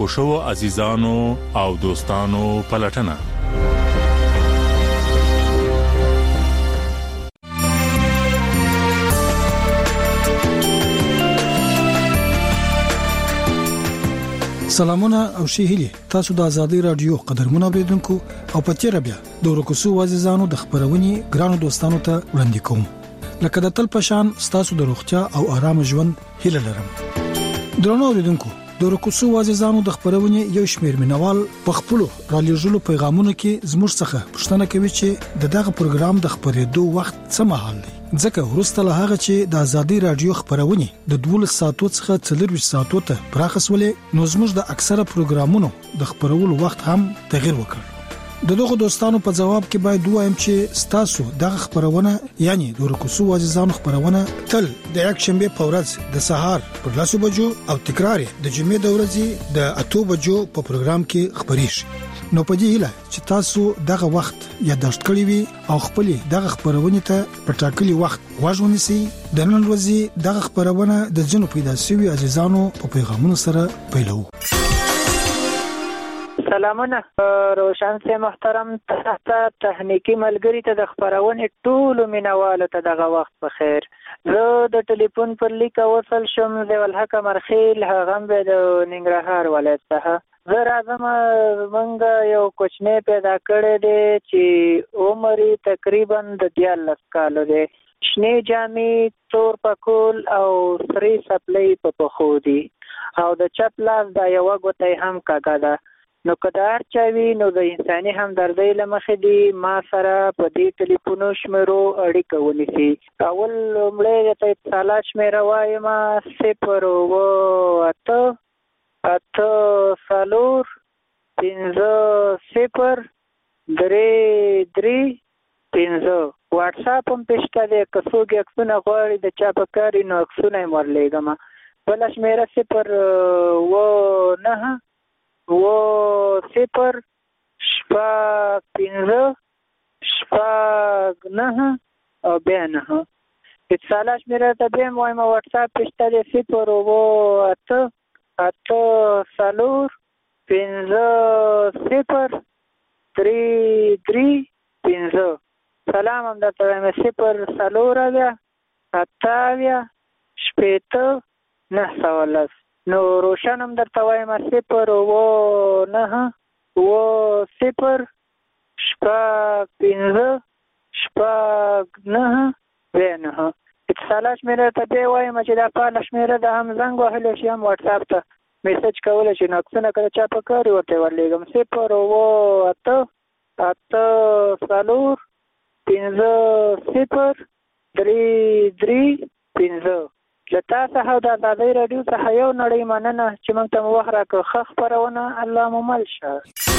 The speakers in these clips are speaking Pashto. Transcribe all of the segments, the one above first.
ورکو شو عزیزانو او دوستانو پلټنه. سلامونه او شهيلي تاسو د ازادي رادیو قدرمنو اوریدونکو او پتیره بیا د ورکوسو عزیزانو د خبرونې ګرانو دوستانو ته وړاندې کوم. لکه د تل پشان تاسو د روغتیا او آرام ژوند هیله لرم. درنو اوریدونکو د ورکوسو عزیزانو د خبرونې یو شمیر مینوال په خپل را لېږلو پیغامونو کې زموږ څخه پوښتنه کوي چې دغه پروګرام د خبرېدو وخت څه مهال دی. ځکه ورسته له هغه چې د ازادي رادیو خبرونه د 12 ساعتو څخه 24 ساعتو ته پراخسولې نو زموږ د اکثره پروګرامونو د خبرولو وخت هم تغیر وکړ. دغه دوستانو په جواب کې باید وایم چې تاسو دغه خبرونه یعنی د ورکوسو عزیزانو خبرونه تل د یک شنبه په ورځ د سهار پر 10 بجو او تکرار د جمعې د ورځې د 8 بجو په پروګرام کې خبري شي. نو په دې هیله چې تاسو دغه وخت یاداشت کړی وي او خپل دغه خبرونه ته په ټاکلي وخت واژونی سي. د نن ورځې دغه خبرونه د جنو پیدا شوی عزیزانو په پیغامونو سره پیلو. سلامونه روشن سي محترم تخنیکی ملګری ته د خبرونه ټول مینوالو ته دغه وخت بخیر. زه د ټلیفون پر لیک وصل شم د ولحق مرخیل هغه د ننګرهار ولایت څخه. زه راځم منګه یو کوچنی پیدا کړی دی چې عمر تقریبا د 14 کالو دی. شنه جامې تور پکول او سری سپلای په پخو دی او د چپ لاس د یو غوتای هم کاګه ده. نو کدار چوي نو د انساني همدردی لمخې دی ما سره په دې ټلیفون شمیرو اړیکه ونیسي. اول لومړی د اتصالات شمیره وایم 0 8 سالور 50 3 15 واتس اپ هم پېشته دی که څوک عکسونه غواړي د چا په کاري نو عکسونه یې ورلیږم. بله شمیره 0 9 شپږ 15 9 او بیا 9 اتصالات شمیره ته بیا وایم واتس اپ پېشته دی 0 8 سالور 50 3 15 سلام هم درته وایم 0 سالور بیا 8 شپېته 9 نو روشن هم درته وایم 0 9 0 شپږ 15 شپږ 9 اتصالات شمیره ته بیا وایم چې دا فعال شمیره ده هم زنګ وهلی شي هم واتس اپ ته میسج کولی شي نو عکسونه که د چا په کار یې ورته ورلیږم 0 8 سالور 50 3 15 له تا څخه د ازادۍ راډیو څخه یو نړۍ مننه چې موږ ته مو وخت راکړ. ښه خپرونه الله مو مل شه.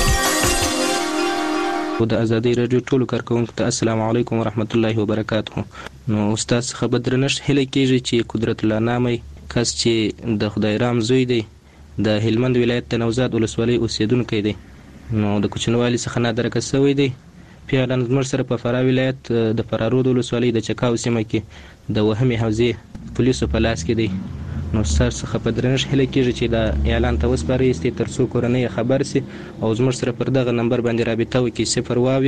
د ازادۍ راډیو ټولو کارکونکو ته السلام علیکم ورحمت الله وبرکاته. نو استاد څخه بدرنښت هیله کیږي چې قدرت الله نامي کس چې د خدای رام زوی دی د هلمند ولایت د نوزاد ولسوالۍ اوسیدونکی دی نو د کوچنوالي څخه نادرکه شوی دی. پیاله زموږ سره په فراه ولایت د فرارود ولسوالۍ د چکاو سیمه کې د وهمي حوزې پولیسو په لاس کې دی. نو ستاسو څخه په درنښت هیله کیږي چې دا اعلان ته وسپارئ تر څو کورنۍ خبر سي او زموږ سره پر دغه نمبر باندې رابطه وکړي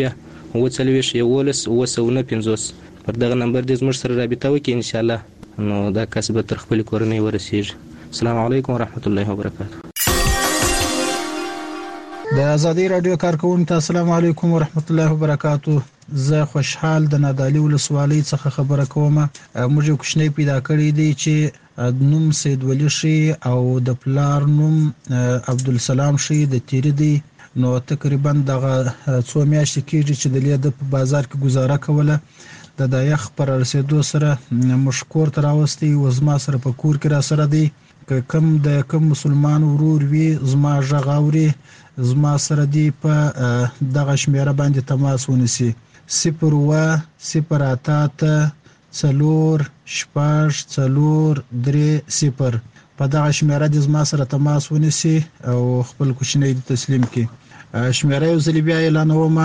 0 پر دغه نمبر دې زموږ سره رابطه وکړي ان شاء الله نو دا کس به تر خپل کورنۍ ورسیږي. السلام علیکم ورحمت الله وبرکاته. د ازادي رادیو کارکونکو ته السلام علیکم ورحمت الله وبرکاته. زه خوشحال د نادعلي ولسوالۍ څخه خبره کوم. موږ کوښنۍ پیدا کړې دي چې نوم سید ولی شي او د پلار نوم عبدالسلام شي د تیری دی. نو تقریبا دغه څو میاشتې کېږي چې د لیده په بازار کې گزاره کوله. د یخ پر رسیدو سره مشکور تر راوستي وزما سره په کور کې را سره دی. که کم مسلمان ورور وي زما غږ اوري زما سره دی په دغه شمیره باندې تماس ونیسي 0 8 4 شپږ 3 په دغه شمیره د زما سره تماس ونیسي او خپل کوچنی تسلیم کړي. شمیره یو ځل بیا اعلانوم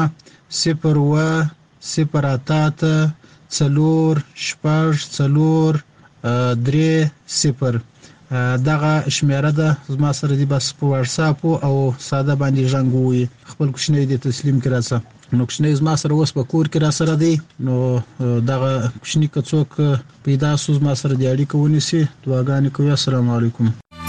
0 8 4 شپږ 3 دغه شمیره ده زما سره دی بس په واتس اپ او ساده باندې ژوندوي خپل کوشنۍ دې تسلیم کړه نو کوشنۍ زما سره اوس په کور کې را سره دی نو دغه کوشنۍ کڅوک پیدا سوز ما سره دی اړیکه ونیسي دعاګانې کوي السلام علیکم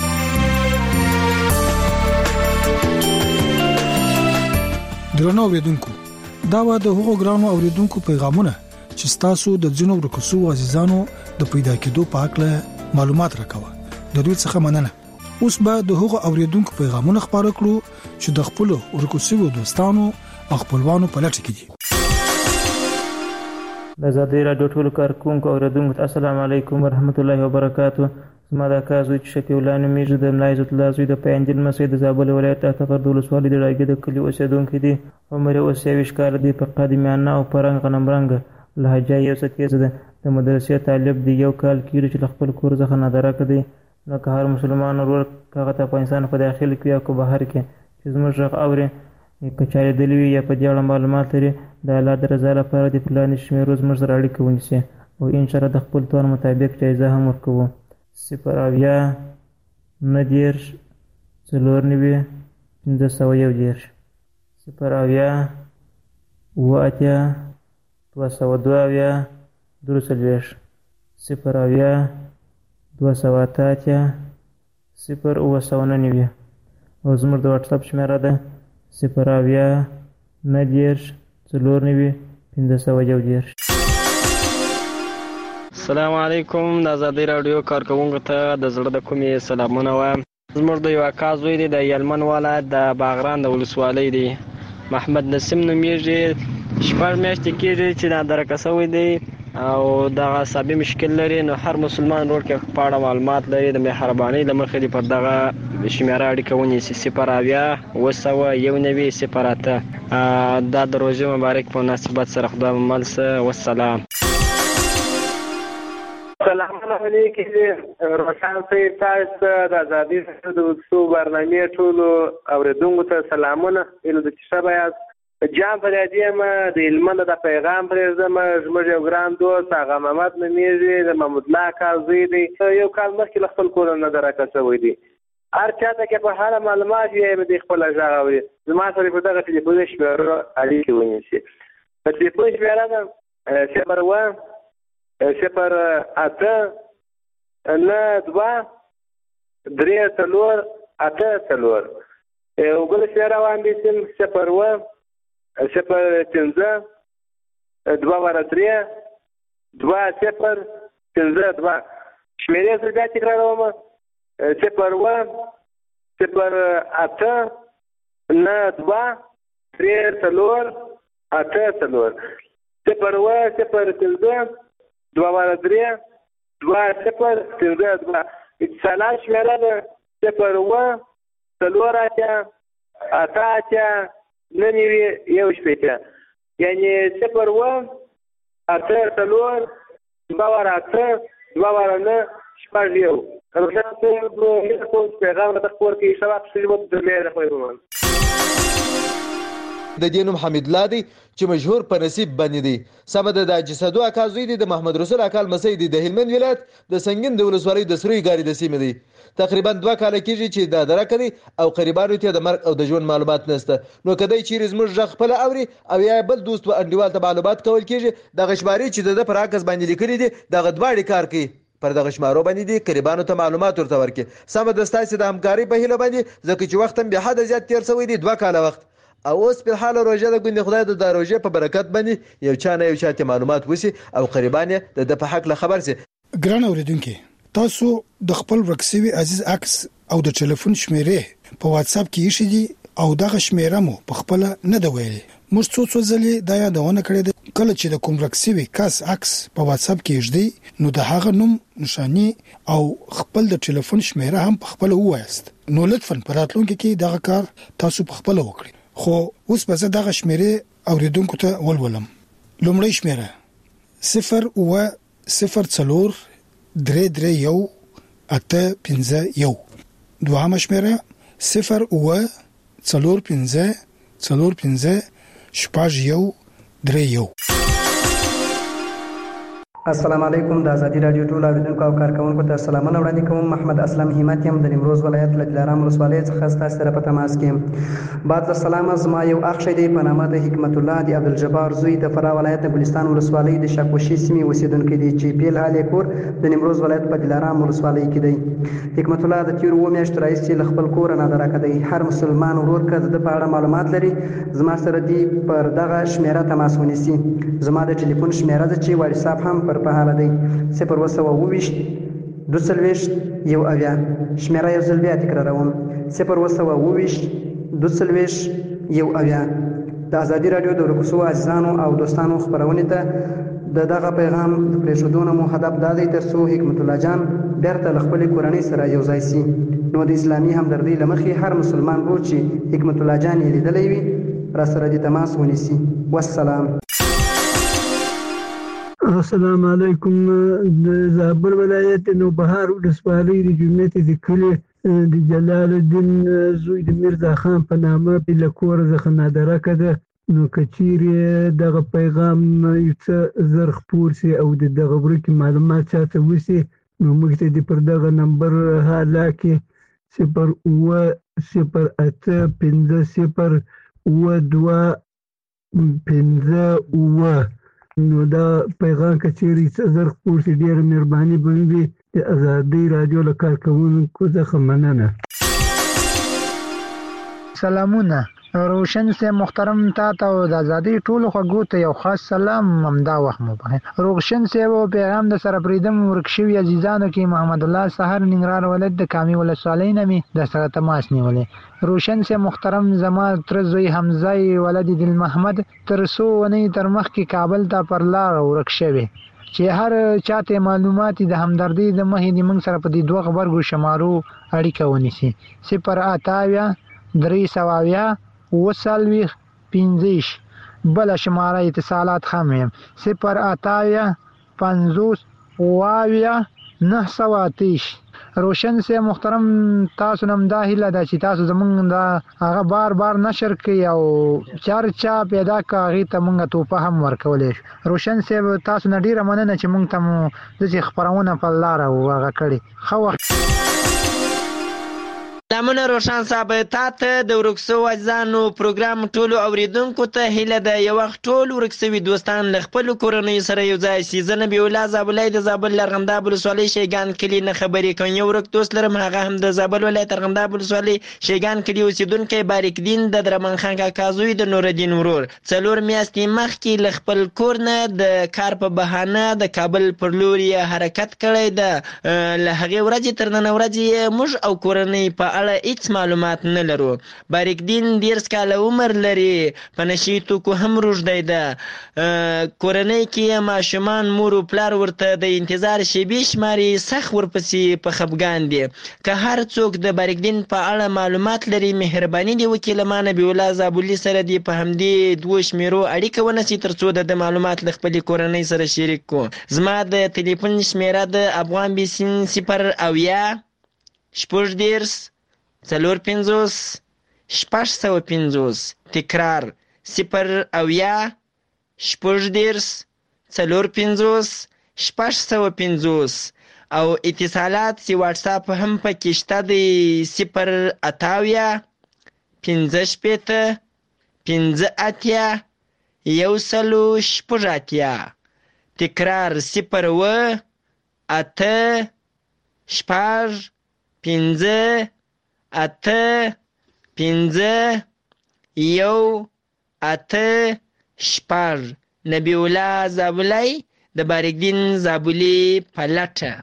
درنو اوریدونکو دا و د هغو ګرانو اوریدونکو پیغامونه چې تاسو د ځینو ورکوسو عزیزانو د پیدا کېدو په اړه معلومات راکوه د دوی څخه مننه اوس به د هغو اوریدونکو پیغامونه خبرو کړو چې د خپل ورکوسو دوستانو او خپلوانو په لټه کې دي د آزادۍ راډیو ټولو کارکونکو اوریدونکو السلام علیکم ورحمت الله وبرکاتہ زما د کازوی شفیع الله نومیږي د ملای عزت الله زوی د پیندل مسجد د زابل ولایت اتغر د ولسوالۍ د راګي د کلی اوسیدونکو دي عمر اوسې وشکار دي په قدیمانه او پرنګ غنمرنګ لهجه یو ستیز ده د مدرسې طالب دی یو کال کېږي چې خپل کور ځخه نه درک دی نو که هر مسلمان ورور کاغه ته افغانستان په داخل کې یا کو بهر کې چې زموږ غږ اوري کچاري دلوي یا په دې اړه معلومات لري د الله د رضا لپاره د پلان شمیرو زموږ سره اړیکه ونیسي او ان شاء الله د خپل تور مطابق جایزه هم ورکوو 0 90 490 501 0 2 202 230 0 208 0 او زموږ د واتس اپ شمیره ده 0 90 490 501 السلام علیکم د آزادۍ راډیو کارکونکو ته د زړه د کومې سلامونه وایم زموږ د یو اکا زوی دی د یلمن ولایت د باغران د ولسوالۍ دی محمد نسیم نومیږي شپږ میاشتې کېږي چې نادرکه شوی دی او دغه عصبي مشکل لري نو هر مسلمان ورور کې په اړه معلومات لري د مهربانۍ له مخې پر دغه شمیره اړیکه ونیسي 0 290 0 دا د روژې مبارک په مناسبت سره خدای مل سه والسلام سلام علیکم روشن صاحب تاسو د آزادۍ د وسو برنامه ټولو اوریدونکو ته سلامونه اله د شبا جام په دې ما د علمند د پیغام پرېزم زموږ یو ګران دوست هغه محمد نمیږي د محمود الله کازوی دی یو کال مخکې خپل کور نه درکه شوی دی هر چاته کې په حاله معلومات یې د خپل ځاوي زما سره په دغه ټلیفون شمیره اړیکه ونیسي په ټلیفون شمیره ده 0 8 9 2 3 4 8 4 وګل شمیره باندې سم 0 0 5 2 3 2 0 5 2 شمیره زړه تکراروم 0 0 8 9 2 3 4 8 4 0 0 5 2 3 2 0 5 2 اتصالات شمیره ده 0 4 8 ننوي یو شپېته یعنی 0 8 4 2 9 شپږ یو روښانه څه پیغام د خپل کې شباب سلیمت د مېره خوښوم د دینم حمید الله دی چې مشهور په نصیب باندې دی سمد د جسدو اکازوی دی د محمد رسول اکال مسعود دی د هلمند ولایت د سنگین د ولسوالۍ د سروي ګاری د سیمه دی تقریبا 2 کال کېږي چې دا درکړي او قریبانو ته د مرګ او د ژوند معلومات نشته نو کدی چې زموږ ځخ خپل اوري او یا بل دوست و انډیوال ته معلومات کول کېږي د غشباري چې د پراکس باندې لیکلي دي د غدواړي کار کوي پر دغه شمارو باندې دي قریبانو ته معلومات ورته ورکړي سم د ستاسو د همکاري په هیله باندې ځکه چې وخت هم به حد زیات تیر شوی دی 2 کال وخت او اوس په حال روزه د ګوند خدای د روزه په برکت باندې یو چاته معلومات وسی او قریبانه د په حق له خبر سي ګران اوریدونکو تاسو د خپل ورکسوي عزیز عکس او د ټلیفون شمیره په واتس اپ کې شې دي او دغه شمیره مو په خپل نه دی ویلي موږ څو ځلې دا یادونه کړې ده کله چې د کوم ورکسوي کس عکس په واتس اپ کې شې نو د هغه نوم نشانی او خپل د ټلیفون شمیره هم په خپل وایست نو لطفا په راتلونکي کې دغه کار تاسو په خپل وکړئ خو اوس به زه دغه شمیره اوریدونکو ته ولولم لومړی شمیره 0 0 4 3 3 1 8 5 1 دوهمه شمیره 0 4 5 4 5 شپږ 1 3 1 السلام علیکم. د ازادي رادیو ټول اوریدونکو او کارکونکو ته سلامونه وړاندې کوم. محمد اسلم همت یم د نیمروز ولایت له دلارام ولسوالۍ څخه ستاسو سره په تماس کې یم. بعد السلام. زما یو اخ دی په نامه د حکمت الله د عبدالجبار زوی د فراه ولایت د ګلستان ولسوالۍ د شاکوشي سیمې اوسیدونکی دی چې پیل حال یې کور د نیمروز ولایت په دلارام ولسوالۍ کې دی. حکمت الله د تیرو 2 میاشتو راهیسې له خپل کوره نادرکه دی. هر مسلمان ورور که د په اړه معلومات لري زما سره دی پر دغه شمیره تماس ونیسي. زما د ټلیفون شمیره ده چې واتساپ هم پر په حاله دی 022 22 یو اویا. شمیره یو ځل بیا تکراروم 022 22 یو اویا. د ازادي رادیو د ورکوسو عزیزانو او دوستانو خبرونه ته د دغه پیغام د پرېښودو مو هدف دا دی ترڅو حکمت الله جان بیرته له خپلې کورنۍ سره یو ځای سي. نو د اسلامي همدردۍ له مخې هر مسلمان ورور چې حکمت الله جان یې لیدلی وي را سره د تماس ونیسي. والسلام. السلام علیکم. د زابل ولایت نوبهار ولسوالۍ د جمعیت د کلي د جلال الدین زوی د میرزا خان په نامه له کوره څخه نادرکه ده. نو که چیرې دغه پیغام یو څه زر خپور سي او د دغه ورکې معلومات چاته وسي نو موږ ته د پر دغه نمبر حاله کې 08050 نو دا پیغام که چیرې څه زر خپور سي ډېره مهرباني به وي. د ازادۍ راډیو له کارکوونکو څخه مننه. سلامونه. روشن سے محترم تا ته د ازادۍ ټولو خوږو ته یو خاص سلام همدا وخت مو په روشن سے و پیغام د سره پریدم ورکشوي عزیزانو کې محمد الله سحر ننګرهار ولایت د کامي ولسوالۍ نه می د سره تماس نیولې. روشن سے محترم زما تر زوی حمزه ولد دل محمد تر سو ونی تر مخ کې کابل ته پر لار ورکشوي چې هر چاته معلومات د همدردی د مهې د موږ سره په دې دوه خبرګو شمارو اړیکه ونیسي. 088 320 15 بل شماره اتصالات خمیم 088 50 918. روشن سے محترم تاسو نم دا هیله ده چې تاسو زمونږ دا هغه بار بار نشر کوي او چرچا پیدا کاغی ته مونږ توپه هم ورکولې. روشن سے تاسو نه ډیره مننه چې مونږ ته د خبرونه په لار او هغه کړي. خو سلامونه روشن صاحب ته د ورکسو عزیزانو پروګرام ټولو اوریدونکو ته هیله ده یو وخت ټول ورکسوي دوستان له خپل کورنۍ سره یو ځای شي. زه نبی الله زابلای د زابل لرغنداب ولسوالۍ شیګان کلی نه خبرې کوم. یو ورک دوست لرم هغه هم د زابل ولایت لرغنداب ولسوالۍ شیګان کلی اوسیدونکی باریک دین د درمن خان کاکا زوی د نورالدین ورور 4 میاشتې مخکې له خپل کور نه د کار په بهانه د کابل پر لور حرکت کړی ده. له هغې ورځې تر نن ورځې موږ او کورنۍ په اړه هیڅ معلومات نه لرو. باریک دین 10 کاله عمر لري. په نشي توکو هم روږدی ده. کورنۍ کې ماشومان مور او پلار ورته د انتظار شیبې شماري سخت ورپسې په خفګان دي. که هر څوک د باریک دین په اړه معلومات لري مهرباني دی وکړي له ما نبی الله زابلي سره دی په همدې دوه شمیرو اړیکه ونیسي ترڅو د معلومات له خپلې کورنۍ سره شریک کو. زما د ټلیفون شمیره د افغان بیسین 0 شپږ 450 650 تکرار 0 شپږ 450 650 او اتصالات سی واتساپ هم پکې شته دی 0 15 15 1 تکرار 0 8 شپږ 15 8 15 1 شپږ. نبی الله زابلای د باریک دین زابلی په لټه.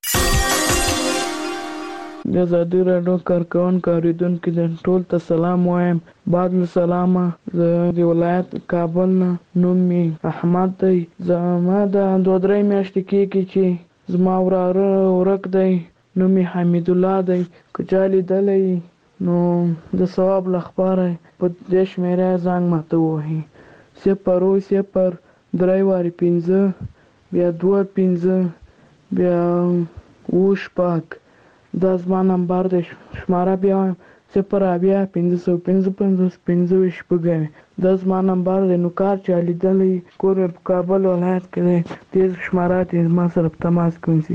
د ازادي راډیو کارکوونکو اوریدونکو ټول ته سلام وایم. بعد له سلامه زه د ولایت کابل نه نوم مې احمد دی. زما د 2-3 میاشتې کېږي چې زما وراره ورک دی نوم یې حمید الله دی. که چا لیدلی نو د ثواب لپاره په دې شمیره زنګ ماته ووهي 0 3 5 بیا 2 5 بیا 7 دا زما نمبر دی. شماره بیا 08555 شپږ. دا زما نمبر دی. نو کار چا لیدلی کور مې په کابل ولایت کې دی، تیز شمارات یې ما سره په تماس کې ونیسي.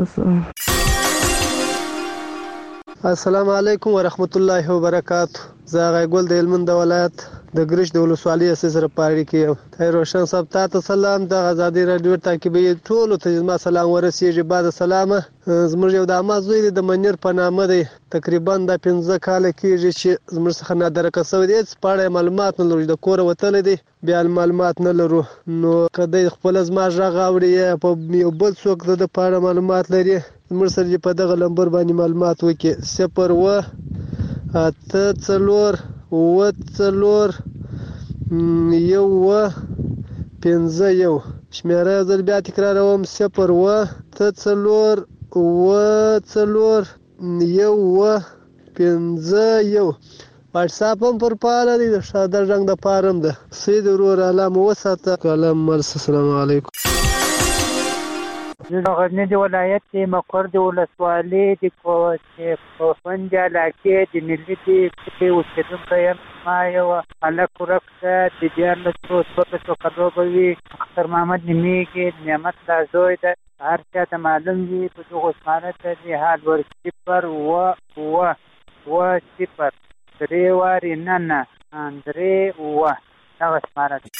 السلام علیکم ورحمت الله وبرکاته. زه غیګل د هلمند ولایت د ګرش د ولسوالۍ سره پاړی کې یم. روشن صاحب تاسو سلام. د آزادي رادیو تعقیبي ټولو ته زما سلام ورسیږي. بعد سلامه زموږ یو د اما زوی د منیر په نامه دی. تقریبا د 15 کال کېږي چې زموږ څخه نادرکه شوی دی. په اړه معلومات نه لرو، د کور وتلی دی، بیا معلومات نه لرو. نو کدی خپل زما غږ اوري په یو بل څوک د په اړه معلومات لري، زموږ سره په دغه نمبر باندې معلومات وکړي. 0 شمیره زر بیا تکراروم 0 واتساپ هم پر پاله دی، د شاده رنګ د پارم ده. سید ورور علامه وساته کلام مرس. السلام علیکم. زه د غزني د ولایت د مقر د ولسوالۍ د کوفند علاقې د ملي د کلي اوسېدونکی یم. ما یو هلک ورک ده، د 14 کلو به وي. اختر محمد نومېږي، نعمت لا زوی ده. هر چا ته معلوم وي په دغو اسمانه ته د حال ور 0 3 وارې نه 3 دغه اسمانه ده.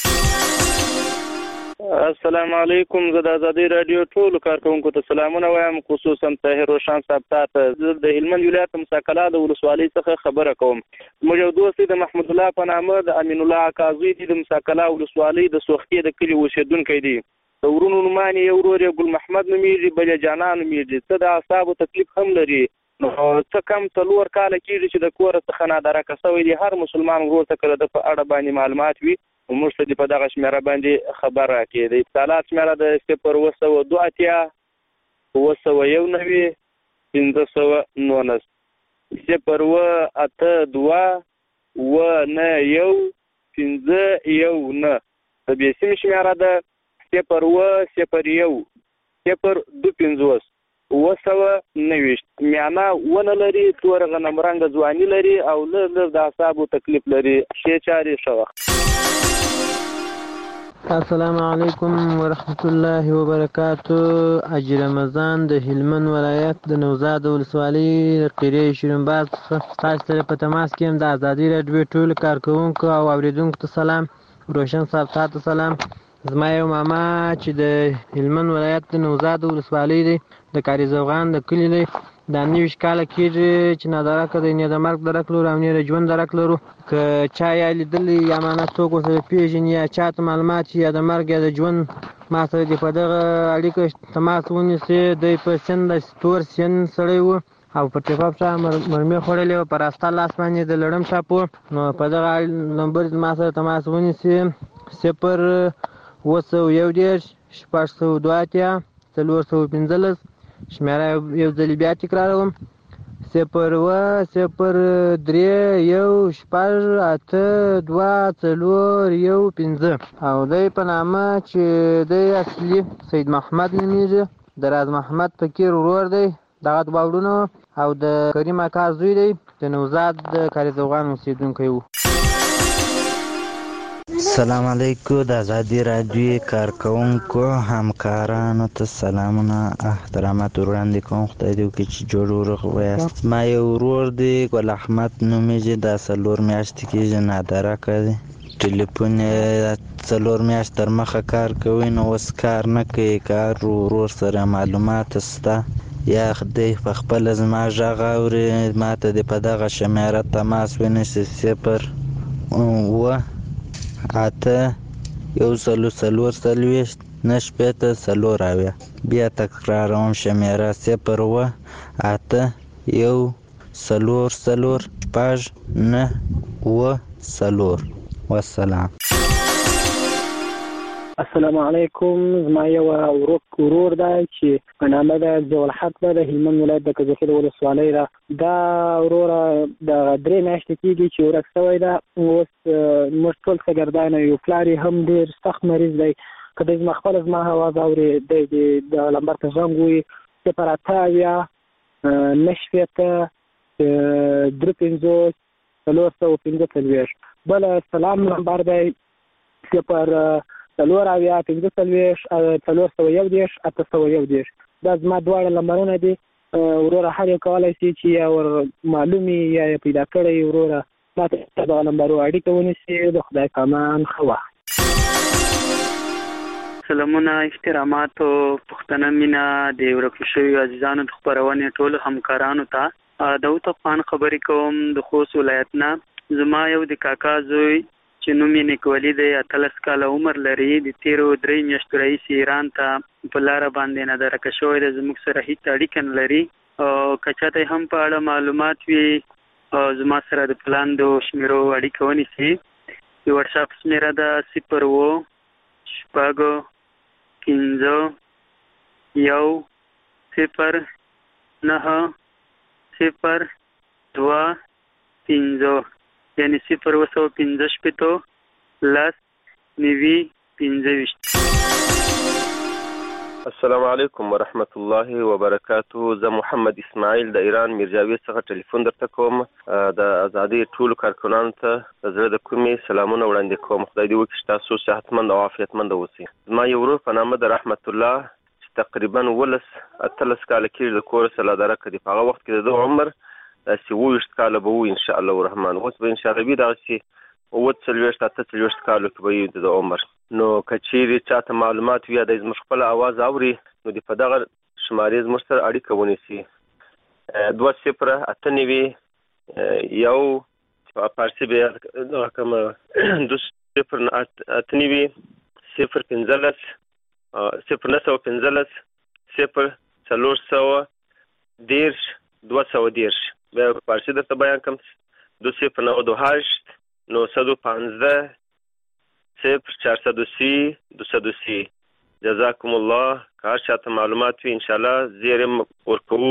السلام علیکم. زه د آزادي رادیو ټولو کارکونکو ته سلامونه وایم، خصوصا طاهر روشن صاحب ته. زه د هلمند ولایت مساکلا د ولسوالۍ څخه خبره کوم. موږ یو دوست د محمد الله په نامه د امین الله اکازوی د مساکلا ولسوالۍ د سوختي د کلي اوسېدونکی دی. د ورونو نومان یې ورور یې ګل محمد نومېږي، بل یې جانان نومېږي. څه د اعصابو تکلیف هم لري. نو څه کم 4 کاله کېږي چې د کور څخه نادرکه شوی دی. هر مسلمان ورور ته کله د په اړه باندې معلومات وي، موږ ته په دغه شمیره باندې خبر راکړي. د اتصالات شمیره د 0 2 519 082 د بیسیم شمیره ده 0 025 میانه ونه لري، تور غنم رنګ ځواني لري او له د اعصابو تکلیف لري. شي چاري شو. السلام علیکم ورحمت الله وبرکاتو. حاجی رمضان د هلمند ولایت د نوزاد ولسوالۍ قریه شیرینباز تاسو سره په تماس کې یم. د آزادي رادیو ټول کارکونکو او اوریدونکو ته سلام. روشن صاحب ته سلام. زما یو ماما چې د هلمند ولایت د نوزاد ولسوالۍ دی، د کاری زوغان د کلي دی. د 29 کاله کېږي چې نادرکه دی، نه د مرګ درک لرو او نه د ژوند درک لرو. که چا یا لیدلی یا معنا څوک ورسره پېژني یا چا ته معلومات یا د مرګ یا د ژوند ما سره دې په دغه اړیکه تماس ونیسي. دی په سن د تور سن سړی و او په ټیپاپ شا مرمۍ خوړلې وه، په راسته لاس باندې د لړم شاپ و. نو په دغه نمبر ما سره تماس ونیسي 0 911 602 415. شمیره یو ځل بیا تکراروم 0 3 1 6 8 2 4 15. او دی په نامه چې دی اصلي سید محمد نومېږي، د راز محمد فقیر ورور دی. دغه دوه وروڼه او د کریم اکا زوی دی، د نوزاد د کاري زوغان اوسېدونکی و. السلام علیکم. د آزادي رادیو کارکونکو همکارانو ته سلامونه احترامات وړاندې کوم. خدای دې وکړي چې جوړ ورغ ویاست. ما یو ورور دی ګل احمد نومېږي، دا 4 میاشتې کېږي نادرکه دی. ټلیفون یې 4 میاشت تر مخه کار کوي، نو اوس کار نه کوي. کار ورور سره معلومات شته یا خدای په خپله زما غږ اوري، ما ته دې په دغه شمیره تماس ونیسي 0 8 1 4 بیا تکراروم شمیره 0 8 1 4 5 والسلام. السلام علیکم. زما یو ورور دی چې په نامه د ضیاءالحق ده، د هلمند ولایت د کجکي د ولسوالۍ ده. دا وروره د 3 میاشتې کېږي چې ورک شوی ده. اوس موږ ټول شاګردان یو، پلار یې هم ډېر سخت مریض دی. که دی خپله زما اواز اوري، دی د لمبر ته زنګ ووایي 0 8 9 9 350 بل سلام نمبر دی 0 دا زما دواړه نمبرونه دي وروره هر یو کولای شي چې یا ور معلومي یا پیدا کړی وروره ماته دا نمبر اړیکه ونیسي د خدای پامان خوا سلامونه احترامات او پښتنه مینا د ورکو شوی عزیزانو د خبرونه ټول همکارانو ته داوود خان خبرې کوم د خوست ولایت نه زما یو د کاکا زوی چې نوم یې نیکولي دی 13 کاله عمر لري د 13 میاشتو رئیس ایران ته په لار باندې نه درک شوی د زموږ سره هیڅ اړیکه نه لري او کچاته هم په اړه معلومات وي زما سره د پلان د شمیرو اړیکه ونیسي د واتساپ شمیره ده 015109025 یعنی 015 السلام علیکم ورحمت الله وبرکاته. زه محمد اسماعیل د ایران میرجاوی څخه ټلیفون درته کوم. د ازادي ټولو کارکونانو ته زړه د کومې سلامونه وړاندې کوم. خدای دې وکړي تاسو صحتمند او عافیتمند اوسئ. زما یو ورور په نامه د رحمت الله چې تقریبا 13 کاله کېږي د کور سره درک دی. په هغه وخت کې د عمر 20 کاله به وي ان شاء الله الرحمن. اوس به ان شاء الله دا چې 40 کالو کې به د عمر نو کچېری چاته معلومات وي د زموږ خپل आवाज اوري نو د په دغه شمارې زموږ سره اړیکه ونیسي 2089 یو فارسی به رقم 2089 015 210 به فارسی درته بیان کوم 298 915 0430 جزاكم الله. کار شاته معلومات وي ان شاء الله زیرم ورکو.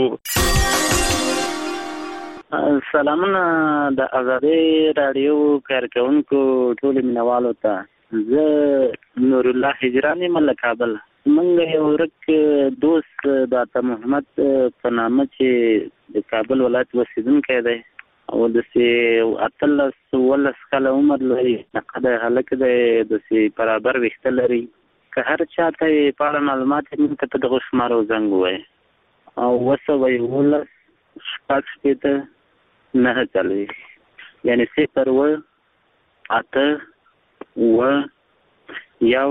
سلامونه د ازادي رادیو کارکونکو ټول مینوالو ته. زه نور الله هجرانی مله کابل. منګ یو ورک دوست د عطا محمد په نامه چې د کابل ولایت اوسیدونکی دی او د سي 13 کاله عمر لري. نقد هلک دی د سي برابر وخت لري. که هر چاته په اړه معلومات موږ ته د غشمارو زنګ وای او وسوي ولس شپږ ته نه چلوي یعنی 0 و 8 و یو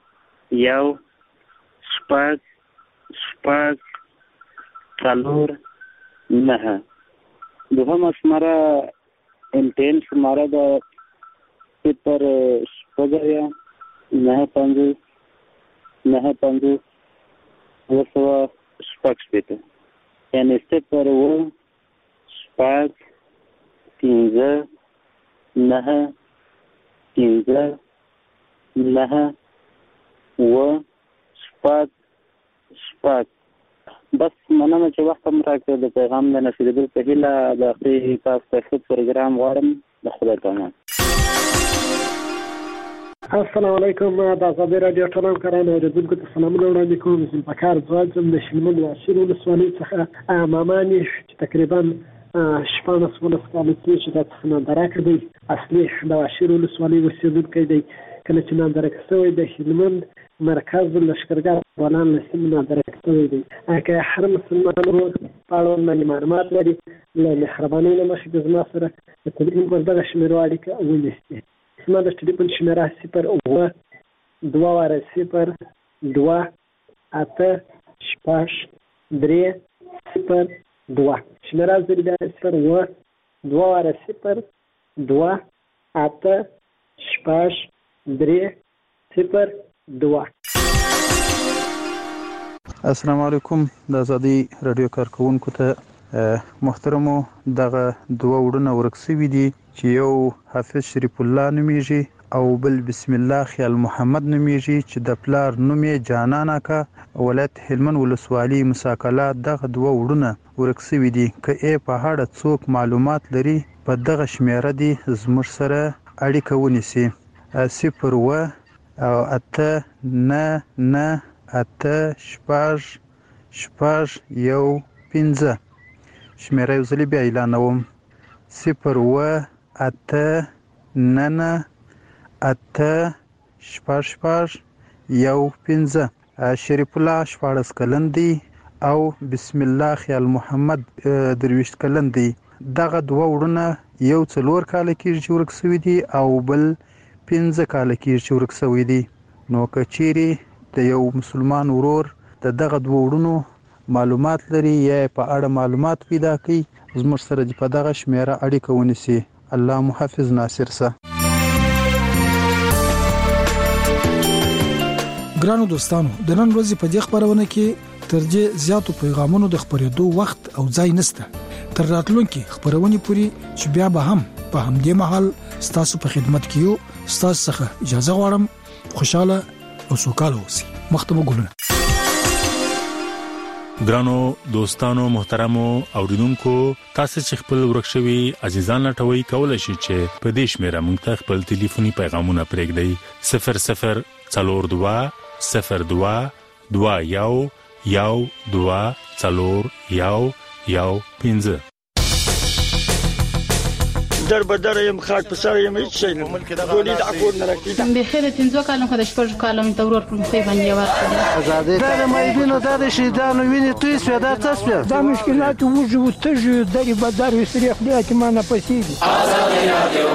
شپږ څلور نه. دوهم اسمره انټین شماره د 0 شپږ نه 5 وسوه شپږ شپېته یعنی 0 و شپږ 15 نه و شپږ. بس مننه چې وخت هم راکړ د پیغام د نشریدو په هیله د خپل تاسو ته پروګرام غواړم. د خدای په امان. السلام علیکم. د ازادي رادیو ټول همکارانو اوریدونکو ته سلامونه وړاندې کوم. زه په کار ځم د شلمن واشیر ولسوالۍ څخه مامانی چې تقریبا 14 کاله کېږي د څخه دی. اصلي د واشیر ولسوالۍ اوسېدونکی دی. کله چې نادرک شوی د هلمند مرکز لشکرګاه بولان لسیم نادرک شوی دی. که هر مسلمان ورور په اړه باندې معلومات لري له مهربانۍ نه مخکې د زما سره د تلیفون پر دغه شمیرو اړیکه ونیسي. زما د تلیفون شمیره 0 2 0 2 8 6 3 0 2 شمیره زری بیا 0 2 0 2 8 6 3 0 2. السلام علیکم. د ازادي رادیو کارکونکو ته محترمو دغه دوه وړونه ورکسوي دي چې یو حافظ شریف الله نومیږي او بل بسم الله خیال محمد نومیږي چې د پلار نوم یې جانان اکا ولایت هلمند ولسوالۍ مساکله. دغه دوه وړونه ورکسوي دي. که په هاړه څوک معلومات لري په دغه شمیره دي زموږ سره اړیکه ونیسي 0 و 8 9 8 6 1 5 شمیره یو ځلې بیا اعلانوم 089886615 شریف الله 14 کلن دی او بسم الله خیال محمد 23 کلن دی. دغه دوه وړونه یو 4 کال کېږي چې ورک شوي دي او بل 15 کال کېږي چې ورک شوي دي. نو که چیرې د یو مسلمان ورور دغه دوه وړونو معلومات لري یا په اړه معلومات پیدا کړي زموږ سره د په دغه شمیره اړیکه ونیسي. الله محافظ ناصر سه. ګرانو دوستانو د نن ورځې په دې خبرونه کې ترجه زیاتو پیغامونو د خبرېدو وخت او ځای نشته. تر راتلونکي خبرونه پوری چې بیا به هم په همدې محل ستاسو په خدمت کې یو. ستاسو څخه اجازه غواړم خوشاله او سوکاله اوسئ. مختمه ګلونه. ګرانو دوستانو محترمو اوریدونکو تاسو چې خپل ورکشوي عزیزان لټوي کولای شئ چې په دې شمیره موږ ته خپل ټلیفوني پیغامونه پرېږدئ 000221224115 در بدر یم خاک پسر یم هیڅ شي نه ګولې د اکور نه راکې به خیر تنځو کالو خدای شپږ کالو ته ورور په مخې باندې ورکړي آزادې دا مېبینو د شهیدانو ویني توي سپیدا تاسو دا مشکلات وجو تجو درې بدر وسري خپل ما نه پسیږي. آزادې رادیو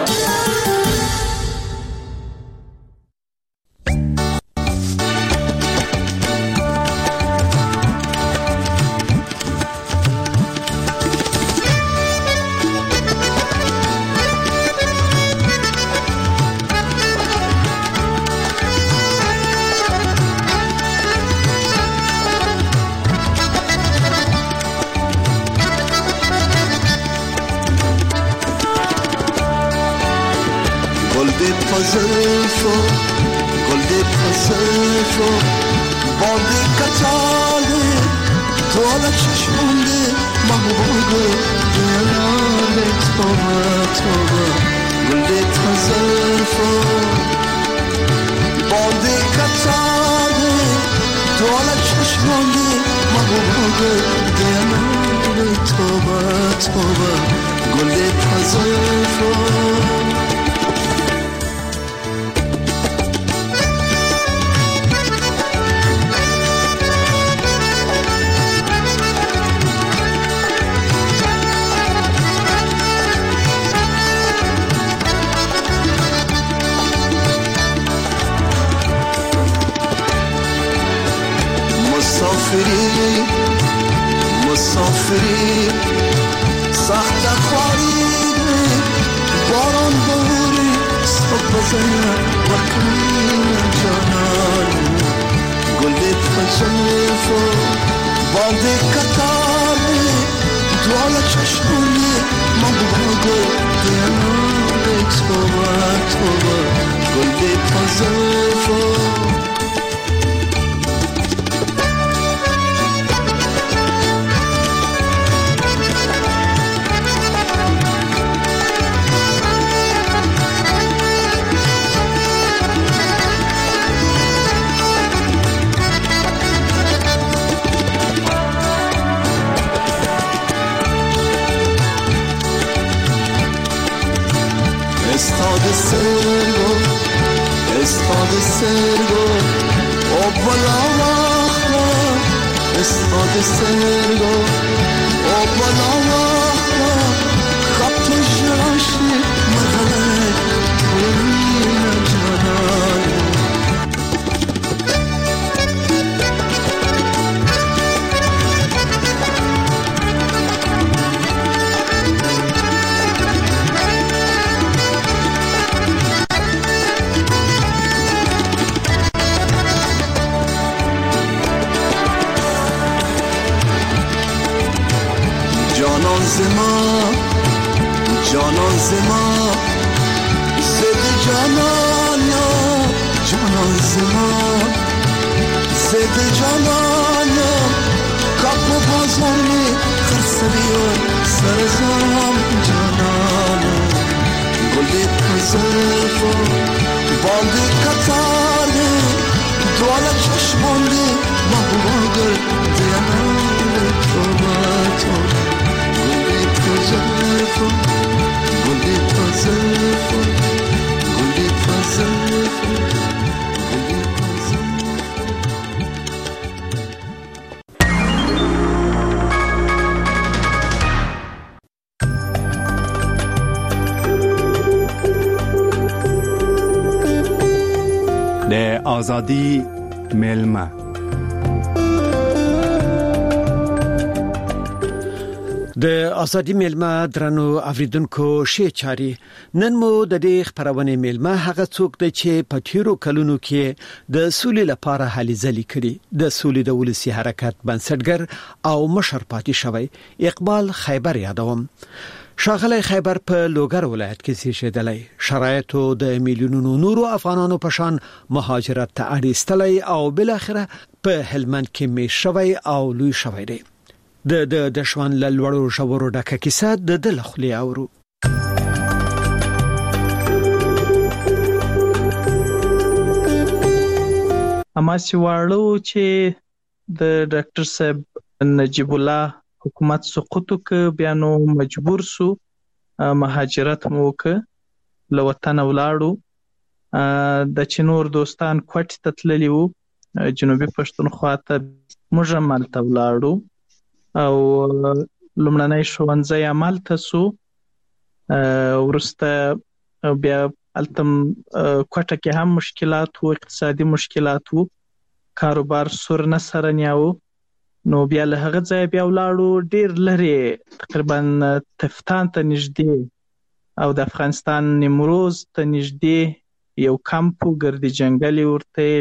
د ازادي میلمه. د ازادي میلمه درنو اوریدونکو شی چاري نن مو د دې خبرونه میلمه هغه څوک دی چې په تیرو کلونو کې د سولې لپاره هلي ځلي کړي د سولې د ولسی حرکت بنسټګر او مشر پاتې شوی اقبال خیبر یادوم. شاغلی خیبر په لوګر ولایت کې سیشدلی شرایطو د میلیونونو نورو افغانانو په شان مهاجرت ته اړیستلی او بل اخره په هلمند کې می شوی او لوی شوی دی. د شوان لړورو شورو ډکه کیسه د دلخلي اورو. اما سیواړو چې د ډاکټر صاحب نجیب الله حکومت سقوط ک بیا نو مجبور سو مهاجرت موک له وطن ولاړو د چنور دوستان کوټ تتللی وو جنوبي پښتونخوا ته موږ مالته ولاړو او لمړنۍ ښوونځی عمل تاسو ورسته بیا التم کوټه کې هم مشکلات او اقتصادي مشکلات وو کاروبار سر نه سره نیاو نو بیا له هغه ځای بیا ولاړو ډیر لري تقریبا تفتان ته نږدې او د افغانستان نیمروز ته نږدې یو کمپ ګردي جنگلي ورته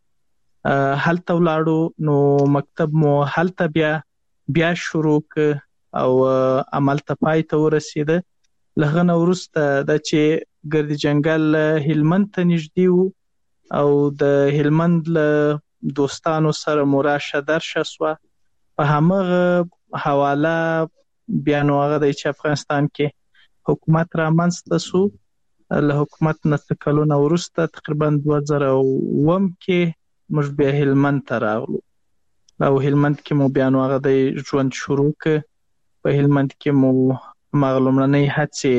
یې هلته ولاړو نو مکتب مو هلته بیا شروع او عمل ته پای ته ورسیده. لغه نو ورسته د چې ګردي جنگل هلمند ته نږدې وو او د هلمند له دوستانو سره مراشه درشه سو په همغه حواله بیا نو هغه د افغانستان کې حکومت را منځته سو. له حکومت نه کلونه ورسته تقریبا 2001 کې موږ بیا هلمند ته راغلو او هلمند کې مو بیا نو هغه د ژوند شروع ک په هلمند کې مو مغلومړنۍ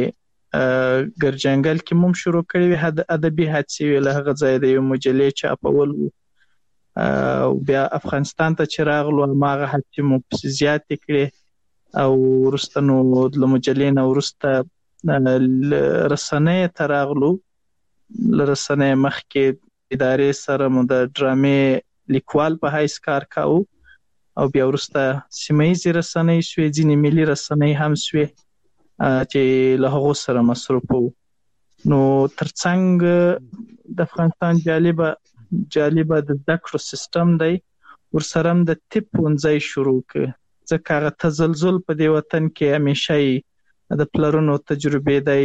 هڅې ګرجنګل کې مو شروع کړې ادبي هڅې له هغه ځای د یو مجلې چاپول او بیا افغانستان ته چراغلو ماغه هڅې مو زیات کړې او ورستنو د مجلې نو ورسته رسنۍ تراغلو لرسنۍ مخ کې ادارې سره مو د ډرامې لیکوال په هیڅ کار کاو او بیا ورسته سیمایي رسنۍ شوې ځینې ملي رسنۍ هم شوې چې له هغه سره مصروف وو. نو ترڅنګ د افغانستان جالبه د ذکر سیستم دی ورسره د طب ونځای شروع ک ځکه هغه تزلزل په دې وطن کې همیشه د پلرونو تجربه دی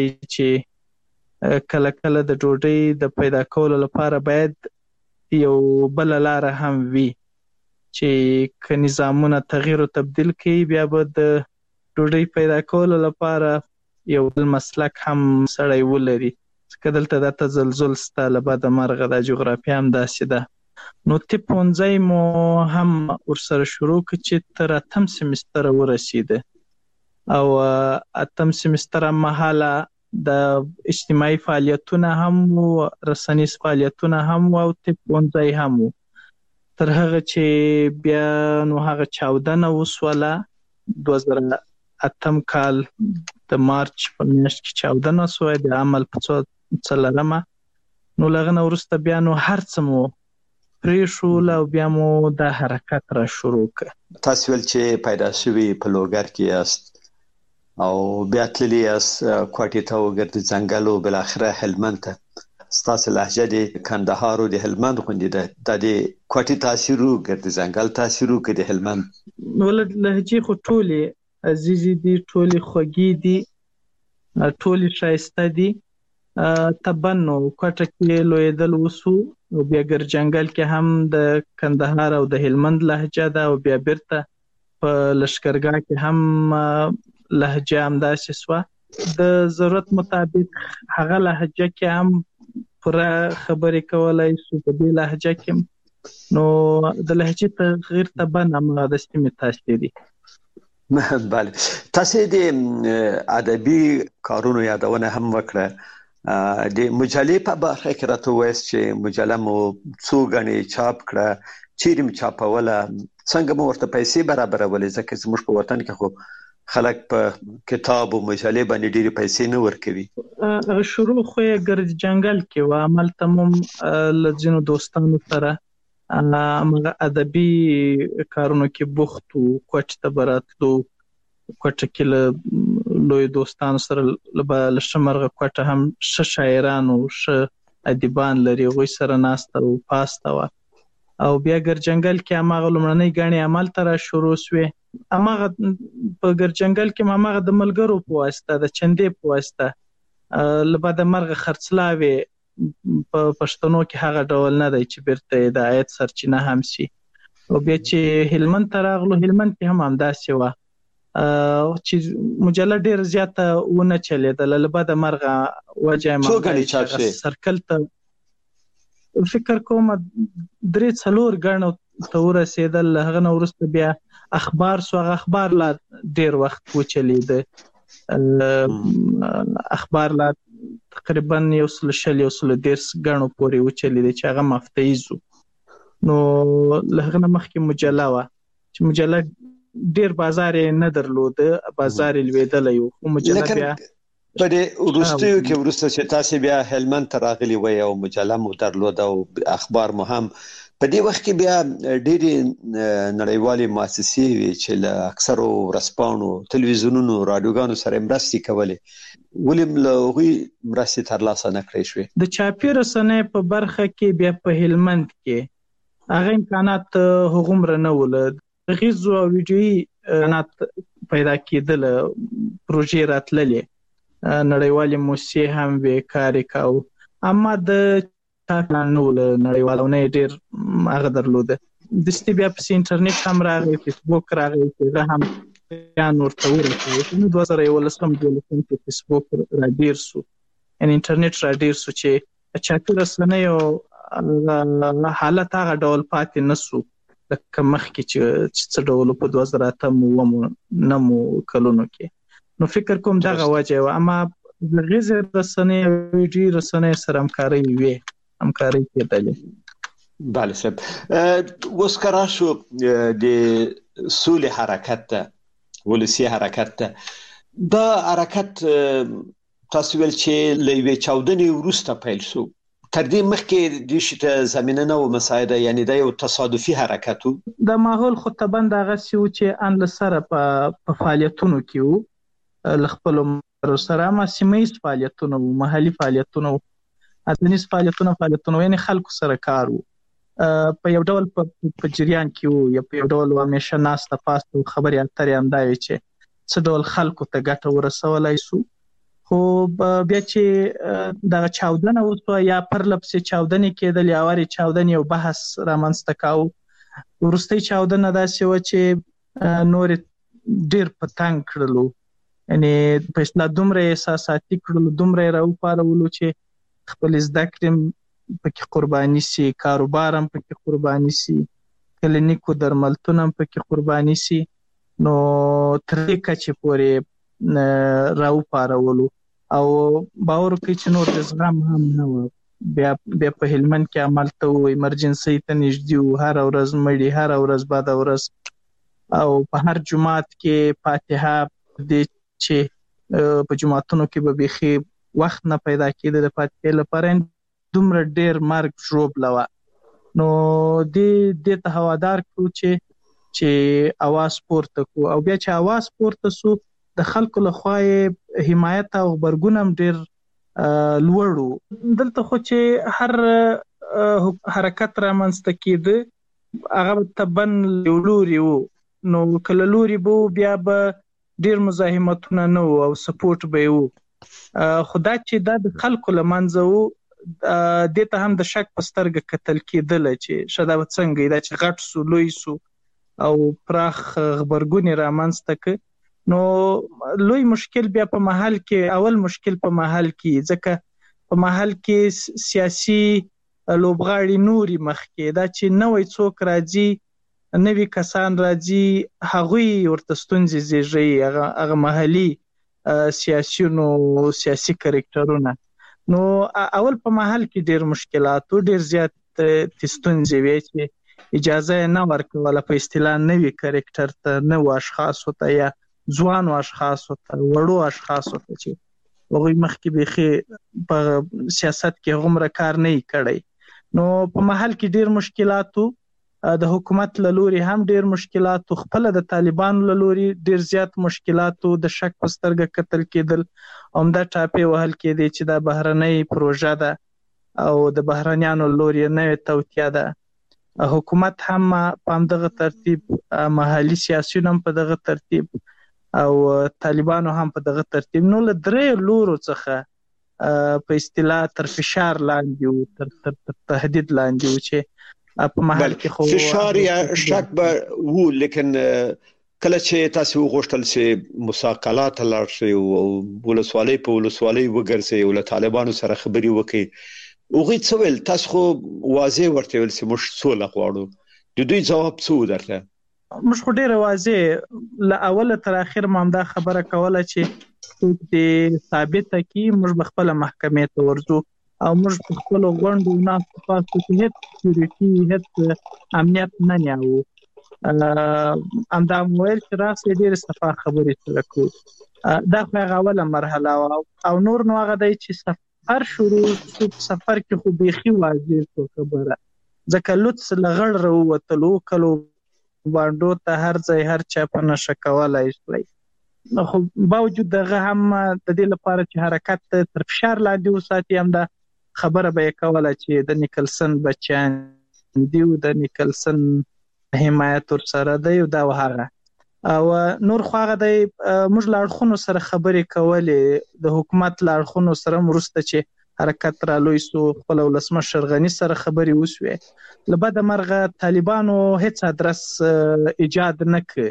چې کله کله د ډوډۍ د پیدا کولو لپاره باید یو بل لار هم وي چې ک نظامونه تغییر او تبديل کوي بیا به د ډوډۍ پیدا کولو لپاره یو بل مسلک هم سړی ولري ځکه دلته د تزلزل ستاله بعد مرغه د جغرافیا هم داسې ده. نو طب ونځای مو هم ورسره شروع ک چې تر اتم سمستر ورسیده او اتم سمستر مهاله د اجتماعي فعالیتونه هم او رسنیز فعالیتونه هم او طب ونځای هم تر هغه چې بیا نو هغه چاودنه وسوله 2008 کال د مارچ په میاشت کې چاودنه سوه د عمل په څلرمه نو لغه نو ورسته بیا نو هرڅ مو پریشول او بیا مو د حرکت را شروع ک. تاسو ول چې پیدا شوی په لوګر کې است او بیا تللی اس کوټې ته وګرځي څنګهلو بل اخره هلمند ته ستاسو لهجه د کندهار او د هلمند غوندي ده د کوټې تاثیر وګرځي څنګهل تاثیر وکړي د هلمند ولد لهجه خو ټوله عزیزي دي ټوله خوږی دي ټوله شایسته دي تبنو کوټه کې لویدل وسو او بیا ګرجنګل کې هم د کندهار او د هلمند لهجه ده او بیا بیرته په لشکرګاه کې هم لهجه هم داسې سوه د ضرورت مطابق هغه لهجه کې هم پوره خبرې کولای سو په دې لهجه کې نو د لهجې تغییر ته بنه د سیمې تاثیر دي. بله تاسو د ادبي کارونو یادونه هم وکړه د مجلې په برخه کې راته وایي چې مجله مو څو غني چاپ کړه چیرې چاپوله څنګه مو ورته پیسې برابرولې ځکه چې موږ په وطن کې خو خلک په کتاب او مجلې باندې ډېری پیسې نه ورکوي. شروع خو یې ګرد جنگل کې و عمل تمام لزینو دوستانو سره هغه ادبي کارونو کې بوخت او کوټ ته براتلو کوټه کې لوی دوستانو سره لشمرغه کوټه هم شاعرانو ادیبان لري غوي سره ناسته او پاسته و او بیا ګر جنگل کې هغه لمړنۍ غاڼې عمل تر شروع شوه. هغه په ګر جنگل کې هغه د ملګرو په واسطه د چندې په واسطه لبا د مرغ خرڅلاوي په پښتنو کې هغه ډول نه دی چې بیرته د آیت سرچینه هم سي. او بیا چې هلمند ته راغلو هلمند کې هم همداسې و چې مجله ډېر زیاته ونه چلیدله لبا د مرغ وجه څو غاڼې چاپ شوې سرکل ته فکر کوم 3-4 غاڼو ته ورسېدل. هغه نو وروسته بیا اخبار لا ډېر وخت وچلید. اخبار لا تقریبا 130 غاڼو پورې وچلید چې هغه مفتیزو. نو لهغه مخکې مجله و چې مجله ډېر بازار نه درلود بازار لویدل یو خو مجله بیا په دې وروستیو کې ورسته چې تاسو بیا هلمند ته راغلي وای او مجله مو درلود او اخبار مو هم په دې وخت کې بیا ډېری نړیوالې مؤسسې وي چې له اکثرو ورځپاڼو تلویزیونونو رادیوګانو سره مرستې کولې ولیم له هغوی مرستې ترلاسه نه کړې شوې. د چاپي رسنۍ په برخه کې بیا په هلمند کې هغه امکانات هغومره نه ول. غیزو او ویډیویي امکانات پیدا کېدل پروژې راتللې نړیوالې موسسې هم وې کار یې کاوه اما د پلان نه ول نړیوالونه ډېر هغه درلوده. دستي بیا په انټرنیټ هم راغی فیسبوک راغی چې هم بیان ورته ورکوي. نو 2011 کې فیسبوک را ډېر سو یعنی انټرنیټ را ډېر سو چې چاپي رسنۍ او حالت هغه ډول پاتې نه سو لکه مخکې چې څه ډول په 2008 کلونو کې. نو فکر کوم دغه وجه و اما غیز رسنۍ ویډیو رسنۍ سره همکاري کېدلې. بله صاحب اوس که راشو د سولې حرکت ته ولسي حرکت ته دا حرکت تاسو ویل چې له یوې چاودنې وروسته پیل شو تر دې مخکې دې شي ته زمینه نه و مساعده یعنی دا یو تصادفي حرکت و. د ماحول خو تبند هغه سیو چې ان لسره په فعالیتونو کې وو لخپل سره ما سیمایي فعالیتونه او محلي فعالیتونه او اتنیس فعالیتونه یعنی خلکو سره کار وو په یو ډول په جریان کې وو یا په یو ډول همیشه ناسته پاسته خبري اترې هم دا وي چې څه ډول خلکو ته ګټه ورسولای سو. خو بیا چې دا چاودنه وسو یا پرلپسې چاودنې کېدل یا واري چاودنې او بحث رامنځته کاوه. ورستۍ چاودنه داسې و چې نور ډېر په تنګ کړلو یعنی په اصطلاح دومره احساساتي کړلو دومره راوپارولو چې خپل زده کړې پکې قرباني سي کاروبار هم پکې قرباني سي کلینیکو درملتون هم پکې قرباني سي. نو تر دې کچې پورې راوپارولو او باور کوي چې نور د زغم هم نه و. بیا په هلمند کې عمل ته و ایمرجنسي ته نږدې و هر ورځ مړي هر ورځ بعد ورځ او په هر جماعت کې فاتحه د چې په جماعتونو کې به بيخي وخت نه پیدا کېده د فاتحې لپاره دومره ډېر مرګ ژوبله وه. نو دې ته هوادار کړو چې اواز پورته کړو او بیا چې اواز پورته سو د خلکو لخوا حمایت او خبرګون هم ډېر لوړ وو. دلته خو چې هر حرکت رامنځته کېده هغه تبن لوري وو نو کله لوري بو بیا به ډیر مزاحمتونه نه او سپورټ به وو. خدا چې دا د خلکو لمنځه وو د ته هم د شک په سترګه کتل کېدل چې شدا څنګه دا چې غټ سو لوی سو او پراخ خبرګونی رامنځته ک. نو لوی مشکل بیا په محل کې اول مشکل په محل کې ځکه په محل کې سیاسي لوبغاړي نوري مخکې دا چې نوې څوک راځي نوې کسان راځي هغوی ورته ستونزې زیږي هغه محلي سیاسي کریکټرونه. نو اول په محل کې ډېر مشکلات او ډېر زیات ستونزې وي چې اجازه نه ورکوله په اصطلاح نوې کریکټر ته نو اشخاص ته یا ځوانو اشخاصو ته وړو اشخاصو ته چې هغوی مخکې بیخي په سیاست کې غومره کار نه کړی نو په محل کې ډیر مشکلاتو د حکومت له لوري هم ډیر مشکلاتو خپل د طالبانو له لوري ډیر زیات مشکلاتو د شک په سترګه کتل کېدل همدا ټاپې وهل کېدې چې دا بهرنۍ پروژه ده او د بهرنیانو له لوري نوې توطیه ده حکومت هم په همدغه ترتیب محلي سیاسیون هم په دغه ترتیب او طالبانو هم په دغه ترتیب نو له درې لورو څخه په اصطلاح تر فشار لاندې و تر تهدید لاندې و چې په محل کې خو فشار یا شک به وو لیکن کله چې تاسو غوښتل چې مساقلات لار شي او ولسوالۍ په ولسوالۍ وګرځي او له طالبانو سره خبري وکړي اوغه څه ویل تاسو خو واضح ورته ویل چې موږ سوله غواړو د دوی جواب څه درته موږ خو ډیر واضح له اوله تر اخر مامدا خبره کوله چې د ثابته کی موږ خپل محکمې ته ورځو او موږ په خپل غونډو نه تاسو کې هیڅ سکیورټي هیڅ امنیت نه نیاو امدا مویل چې راځي ډیر صفه خبرې سره کوو دا خو اوله مرحله او نور نو هغه دی چې سفر شروع سفر کې خو بيخي واضح خبره ځکه لوت لغړ وروتلو کلو باندې ته هر ځای هر چا په نشه کولای شي نو خو باوجود دغه هم د دې لپاره چې حرکت تر فشار لاندې وساتي هم دا خبره به کوله چې د نیکلسن بچیان دیو د نیکلسن حمایت ور سره دی او دا وهغه او نور خو هغه دی موږ لاړخونو سره خبرې کولې د حکومت لاړخونو سره مرسته چې حرکت را لوي سو خپل ولسمشر غنی سره خبرې وسوي لبد مرغه طالبانو هیڅ ادرس ایجاد نه ک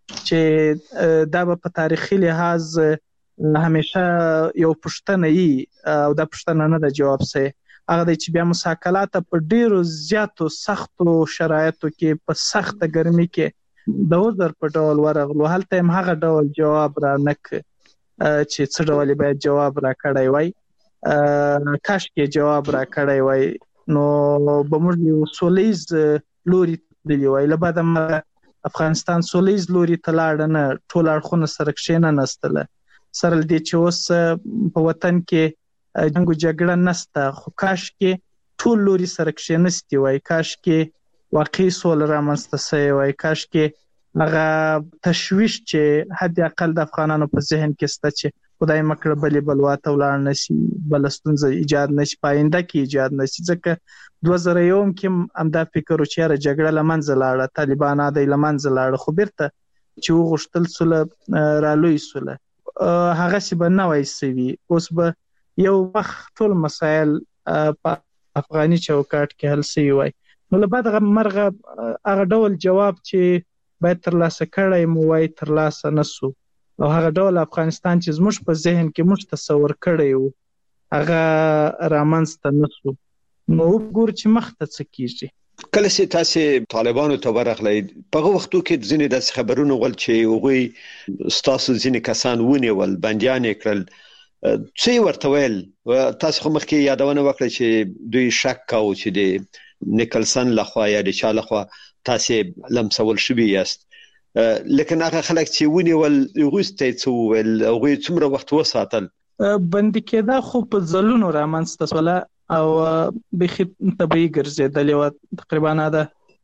چې دا په تاریخي لحاظ همیشه یو پښتنه ای او دا پښتنه نه د جواب سي هغه د چې بیا مساکلات په ډیرو زیاتو سختو شرایطو کې په سخت ګرمي کې د وزر په ډول ورغلو هلته هم هغه ډول جواب را نک چې څه ډول به جواب را کړی وای کاش کې جواب را کړی وای نو به موږ یو سولیز لوري دی وای لبد افغانستان سولیز لوري تلاړ نه ټول اړخونه سره کښینه نستله سره دې چې اوس په وطن کې جنگ او جګړه نسته خو کاش کې ټول لوري سره کښینستی وای کاش کې واقعي سوله رامنځته شي وای کاش کې هغه تشويش چې حد اقل د افغانانو په ذهن کې ست چې خدای مکړه بلې بلواته ولاړ نشي بلستونز ایجاد نشي پاینده کې ایجاد نشي ځکه 2001 کې امدا فکر و چې را جګړه لمنځه لاړه طالبان د لمنځه لاړه خو بیرته چې وغوښتل سوله را لوي سوله هغه څه به نه وای سوي اوس به یو وخت ټول مسایل په افغاني چوکاټ کې حل سوي وای نو له بعد مرغه هغه ډول جواب چې باید ترلاسه کړی مو وای ترلاسه نسو او هغه ډول افغانستان چې زموږ په ذهن کې موږ تصور کړی وو هغه رامنځته نسو نو وګور چې مخته څه کیږي کله چې تاسو طالبانو ته ورغلئ په وختو کې ځینې د خبرونو ول چې وګوي تاسو ځینې کسان ونیول بنديان کړل څه ورته ویل تاسو خو مخکې یادونه وکړه چې دوی شک کاوه چې د نیکلسن لخوا یا د چا لخوا تاسو لمسول شوی یاست لیکن هغه خلک چې ونیول غوسته څو ویل هغه څومره وخت وساتل بندي کېدا خو په ځلونو رامنځته سوله او بخي طبيعي ګرځیدل او تقریبا دا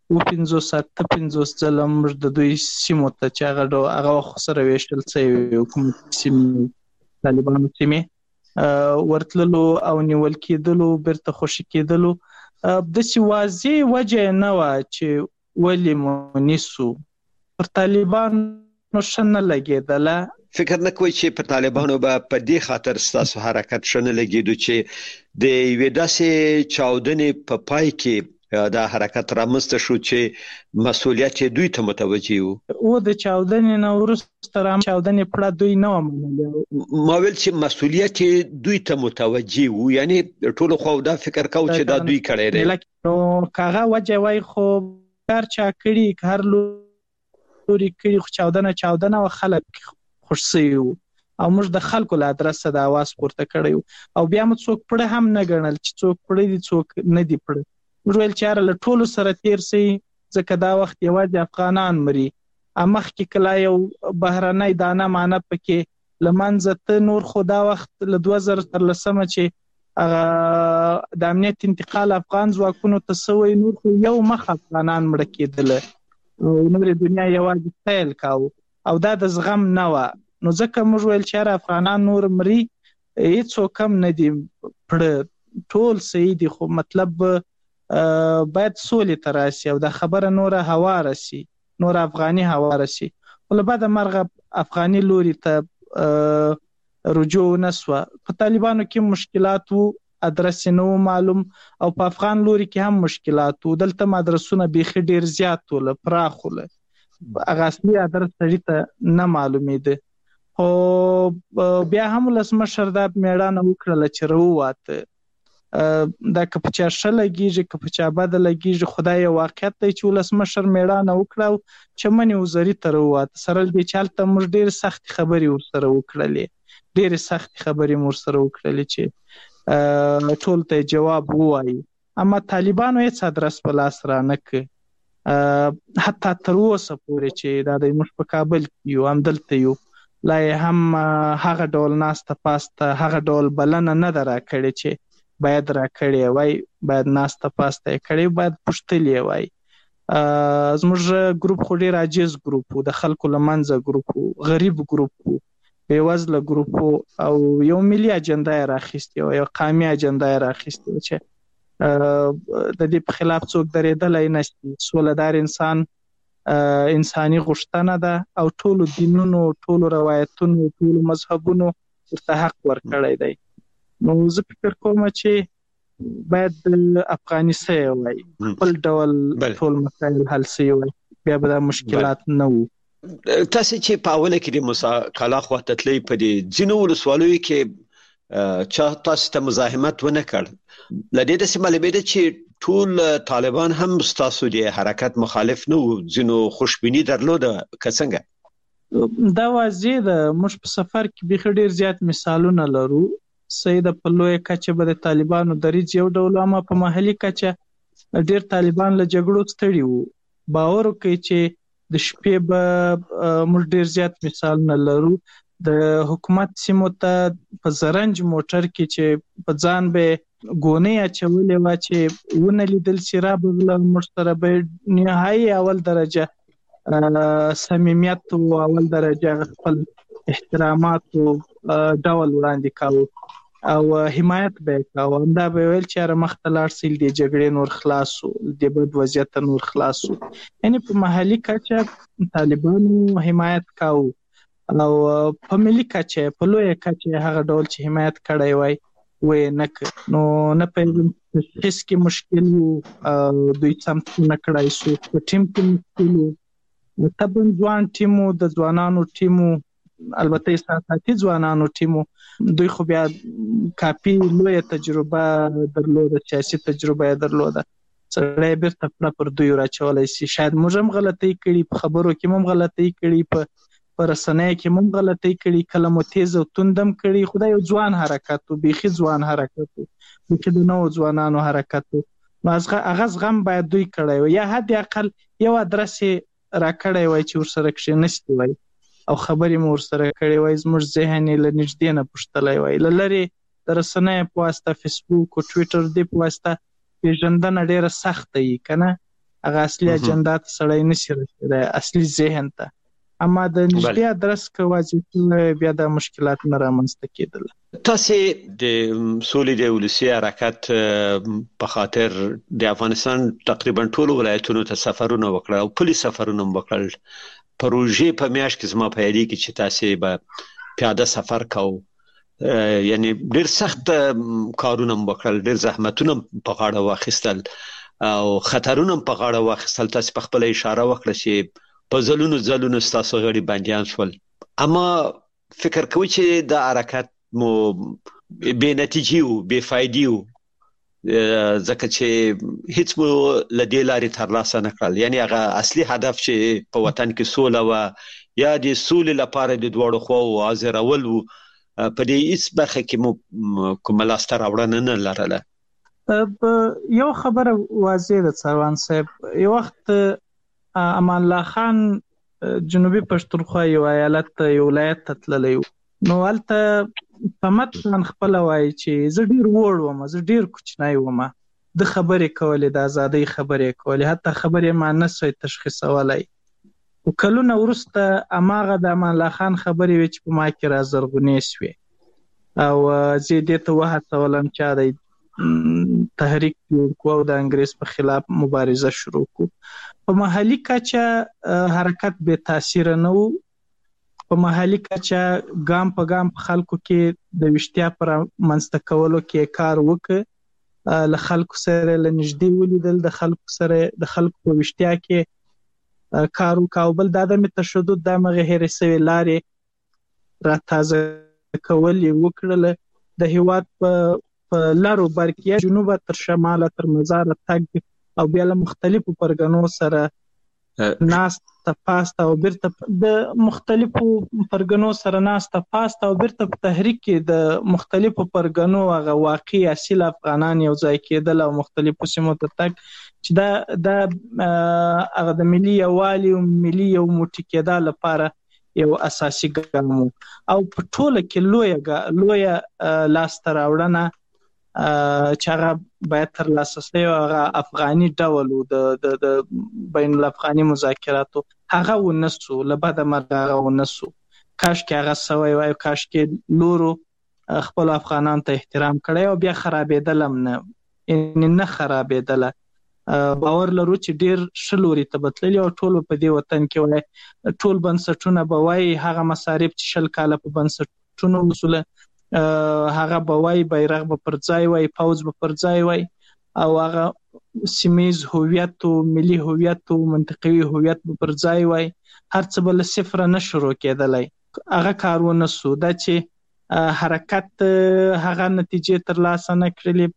15 ځلم د دوی سیمو ته چې هغه سره ویشتل څه حکومت سیمه طالبانو سیمه ورتللو او نیول کېدلو برته خوشی کېدلو د سی واضح وجه نه و چې ولی مونیسو پر طالبان نشنه لګیدله فکر نه کوي چې په طالبانو به په دې خاطر ستاسو حرکت شنه لګیدو چې د یوې داسې چاودنې په پای کې دا حرکت رامنځته شو چې مسؤلیت دوی ته متوجي وو د چاودنې نه وروسته رام چاودنې پړه دوی نه ومنله ما ویل چې مسؤلیت دوی ته متوجي وو یعنی ټول خو دا فکر کاوه چې دا دوی کړی دی نو کاغه وجه وای خو کار چا کړی هر لوري کړی خو چاودنه او خلک خوشسي او موږ د خلکو له ادرسه د आवाज پورته کړیو او بیا موږ څوک پړه هم نه ګڼل چې څوک پړه دي څوک نه دي پړه موږ ویل چې له ټولو سره تیر سي ځکه دا وخت یوازې افغانان مري امخ کې کلا یو بهرنۍ دانه معنی پکې لمنځه ته نور خدا وخت ل 2013 چې د امنیت انتقال افغان ځواکونو ته سوی نور خو یو مخ افغانان مړه کېدل او نور دنیا یوازې تیل کاو او دا د زغم نه و نو ځکه موږ ویل چې افغانان نور مري هیڅ کم نه دي پړ ټول صحیح دي خو مطلب باید سولې ته راسي او دا خبره نوره هوا راسي نور افغاني هوا راسي ول بعد مرغه افغاني لوري ته رجوع نسوه په طالبانو کې مشکلات وو ادرس نو معلوم او په افغان لوري کې هم مشکلات وو دلته مدرسونه بيخي ډیر زیات ول پراخول هغه اصلي ادرس ته نه معلومېده او بیا هم لسمشر دا میړانه وکړه چې وروته دا کپچا شلګیږي کپچا بدل لګیږي خدای واقعیت دی چې لسمشر میړانه وکړه چې منی وزري تر وته سره دې چالت موږ ډیر سخت خبري ورسره وکړلې ډیر سخت خبري ورسره وکړلې چې ټول ته جواب وایي اما طالبانو هیڅ ادرس په لاس را نه ک حتی تر اوسه پورې چې دا د موږ په کابل کې یو هم دلته یو لا هم هغه ډول ناسته پاسته هغه ډول بلنه نه درا کړي چې باید را کړي وای باید ناسته پاسته کړي باید پښتلې وای زموږ ګروپ خو ډیر عاجز ګروپ د خلکو لمنځه ګروپ غریب ګروپ بیوزله ګروپ او یو ملي اجنډا راخسته او یو قومي اجنډا راخسته چې د دې په خلاف څوک درېدلای نشي سولدار انسان انساني غوښتنه ده او ټول دینونو ټول روایتونو ټول مذهبونو ورته حق ورکړی دی نو زه فکر کوم چې باید افغاني سي وای خپل ډول ټول مسایل حل سي وای بیا به مشکلات نه وو تاسو چې په اوله کې د موسی کلا خو ته تللی په دې ځینو ولسوالیو کې چې تاسو ته مزاحمت ونه کړ لدې د سیمه ده چې ټول طالبان هم تاسو د حرکت مخالف نه وو ځینو خوشبینی درلوده کڅنګه دا واضح ده موږ په سفر کې به ډیر زیات مثالونه لرو سید په لوی کچه به د طالبانو درې یو ډول اما په محلي کچه ډیر طالبان له جګړو ستړي وو باور کوي چې د شپې به موږ ډیر زیات مثالونه لرو د حکومت سیمو ته په زرنج موټر کې چې په ځان به ګونې اچولې و چې ونه لیدل سیرا بغله مشتره به نهایي اول درجه صمیمیت او اول درجه خپل احترامات او ډول وړاندې کاوه او حمایت به کاوه دا به ویل چې مختلار سیل دی جګړې نور خلاصو د بد وضعیت نور خلاصو یعنی په محلي کچه طالبانو حمایت کاوه او په ملي کچه په لوی کچه هغه ډول چې حمایت کړی وای وې نک نو نه په هیڅ کې مشکل دوی سم نه کړای شو په ټیم کې مشکل تبن ځوان ټیمو د ځوانانو ټیمو البته ساتي ځوانانو ټیمو دوی خو بیا کافي لوی تجربه درلوده سیاسي تجربه درلوده سړی بیرته پر دوی راچولای شي شاید موږ هم غلطي کړي په خبرو کې هم غلطي کړي په پرسنۍ کې مونږ غلطي کړي کلمو تیز او توندم کړي خدای یو ځوان حرکت او بيخي ځوان حرکت چې د نو ځوانانو حرکت هغه غم باید دوی کړی وي یا حد اقل یو ادرس را کړی وي چې ورسره کې نشته وي او خبرې مور سره کړی وي زموږ ذهن له نږدې نه پښتلای وي لری د رسنۍ په واسطه فیسبوک او ټوئیټر دی په واسطه پیژندنه ډیره سخت وي کنه هغه اصلي اجنډا ته سړی نشي رسیدای اصلي ذهن ته اما د نږدې ادرس کوازي بیا د مشکلات نه رامنځته کېدل تاسو د سولې د ولسی حرکت په خاطر د افغانستان تقریبا ټول ولایتونو ته سفرونه وکړل او پولیس سفرونه وکړل پروژې په میاشت کې زما په یادی کې چې تاسو به پیاده سفر کوو یعنی ډیر سخت کارونه وکړل ډیر زحمتونه په غاړه واخیستل او خطرونه په غاړه واخیستل تاسو په خپل اشاره وکړه چې په زلونو ستاسو غړي بنديان شول اما فکر کوي چې د حرکت مو بې نتیجې او بې فائدې او ځکه چې هیڅ مو لدې لارې ترلاسه نه کړل یعنی هغه اصلي هدف چې په وطن کې سوله و یا د سولې لپاره د دوړو خو حاضرول و په دې هیڅ برخه کې مو کوم لاستر اورنه نه لرله یو خبره واضح ده څوان صاحب یو وخت امان الله خان جنوبي پښتونخوا یو ایالت یو ولایت ته تللی و. نو هلته په متن خپله وایي چې زه ډېر وړ وم، زه ډېر کوچنی وم، د خبرې کولې، د ازادۍ خبرې کولې، حتی خبرې ما نه سوی تشخیصولی. خو کلونه وروسته هماغه د امان الله خان خبرې وې چې په ما کې رازرغونې سوې او زه یې دې ته وهڅولم چې د تحریک جوړ کړو او د انګریز په خلاف مبارزه شروع کړو. په محلي کچه حرکت بې تاثیره نه و. په محلي کچه ګام په ګام په خلکو کې د ویشتیا پر منځته کولو کې کار وکړ، له خلکو سره له نږدې ولیدل، د خلکو سره د خلکو په ویشتیا کې کار وکړ. او بل د عدم تشدد د همغې هېرې سوې لارې را تازه کول یې وکړل. د هېواد په لارو بر کې یا جنوبه تر شماله تر مزاره تګ او بیا له مختلفو پرګنو سره ناسته پاسته او بیرته د مختلفو پرګنو سره ناسته پاسته او بیرته په تحریک کې د مختلفو پرګنو هغه واقعي اصیل افغانان یو ځای کېدل او مختلفو سیمو ته تګ چې دا هغه د ملي یووالي او ملي یو موټی کېدا لپاره یو اساسي ګام و. او په ټوله کې لویه لاسته راوړنه چې هغه باید ترلاسه شي او هغه افغاني ډول و د بین الافغاني مذاکراتو، هغه ونه سو، له بده مرغه هغه ونه سو. کاشکې هغه سوی وای، کاشکې نورو خپلو افغانانو ته احترام کړی او بیا خرابېدل هم نه، یعنې نه خرابېدله. باور لرو چې ډېر ښه لوري ته به تللي او ټول په دې وطن کې وای، ټول بنسټونه به وایي هغه مصارف چې 20 کاله په بنسټونو وسوله، هغه به وایي بیرغ به پر ځای وای، پوځ به پر ځای وای، او هغه سیمیز هویت او ملي هویت او منطقوي هویت به پر ځای وای، هر څه به له صفره نه شروع کېدلی. هغه کار ونه سو. دا چې حرکت هغه نتیجې ترلاسه نه کړلې،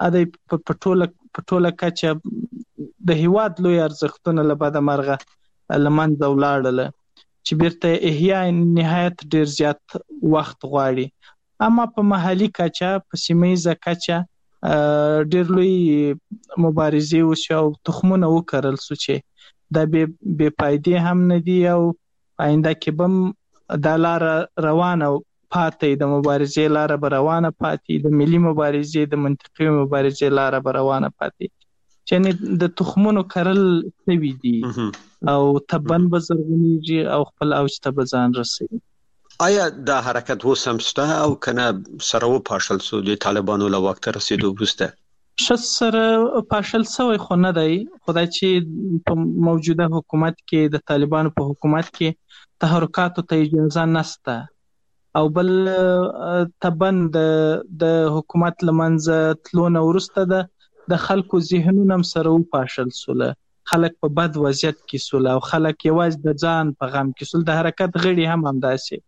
په ټوله کچه د هېواد لوی ارزښتونه له بده مرغه له منځه ولاړله چې بیرته احیا نهایت ډېر زیات وخت غواړي. اما په محلي کچه، په سیمهیزه کچه ډېر لوی مبارزې وشوې او تخمونه وکرل سو چې دا بې فایدې هم نه دي او آینده کې به هم دا لاره روانه پاتې، د مبارزې لاره به روانه پاتې، د ملي مبارزې د منطقي مبارزې لاره به روانه پاتې، چې د تخمونو کرل سوي دي او تبن به زرغونېږي او خپل اوج ته به ځان رسوي. آیا دا حرکت اوس هم شته او کنه سره وپاشل سو د طالبانو له واک ته رسیدو وروسته؟ ښه سره پاشل سوی خو نه دی، خو دا چې په موجوده حکومت کې د طالبانو په حکومت کې تحرکاتو ته اجازه نسته او بل طبعا د حکومت له منځه تلو نه وروسته د خلکو ذهنونه هم سره وپاشل سوله، خلک په بد وضعیت کې سوله او خلک یوازې د ځان په غم کې سول. د حرکت غړي هم همداسې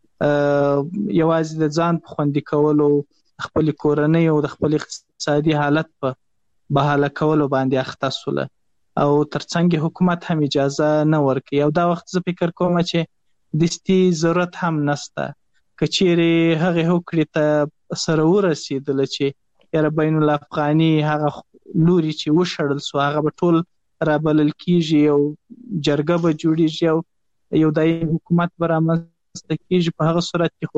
یوازې د ځان په خوندي کولو، خپل کورنۍ او د خپل اقتصادي حالت په بحاله کولو باندې اخته سوله او ترڅنګ حکومت هم اجازه نه ورکوي. او دا وخت زه فکر کوم چې دستي ضرورت هم نسته، که چیرې هغې هوکړې ته سره ورسېدله چې یاره بین الافغاني هغه لوري چې وشړل سو هغه به ټول رابلل کېږي او جرګه به جوړېږي او یو دایمي حکومت به رامنځته کېږي، په هغه صورت کې خو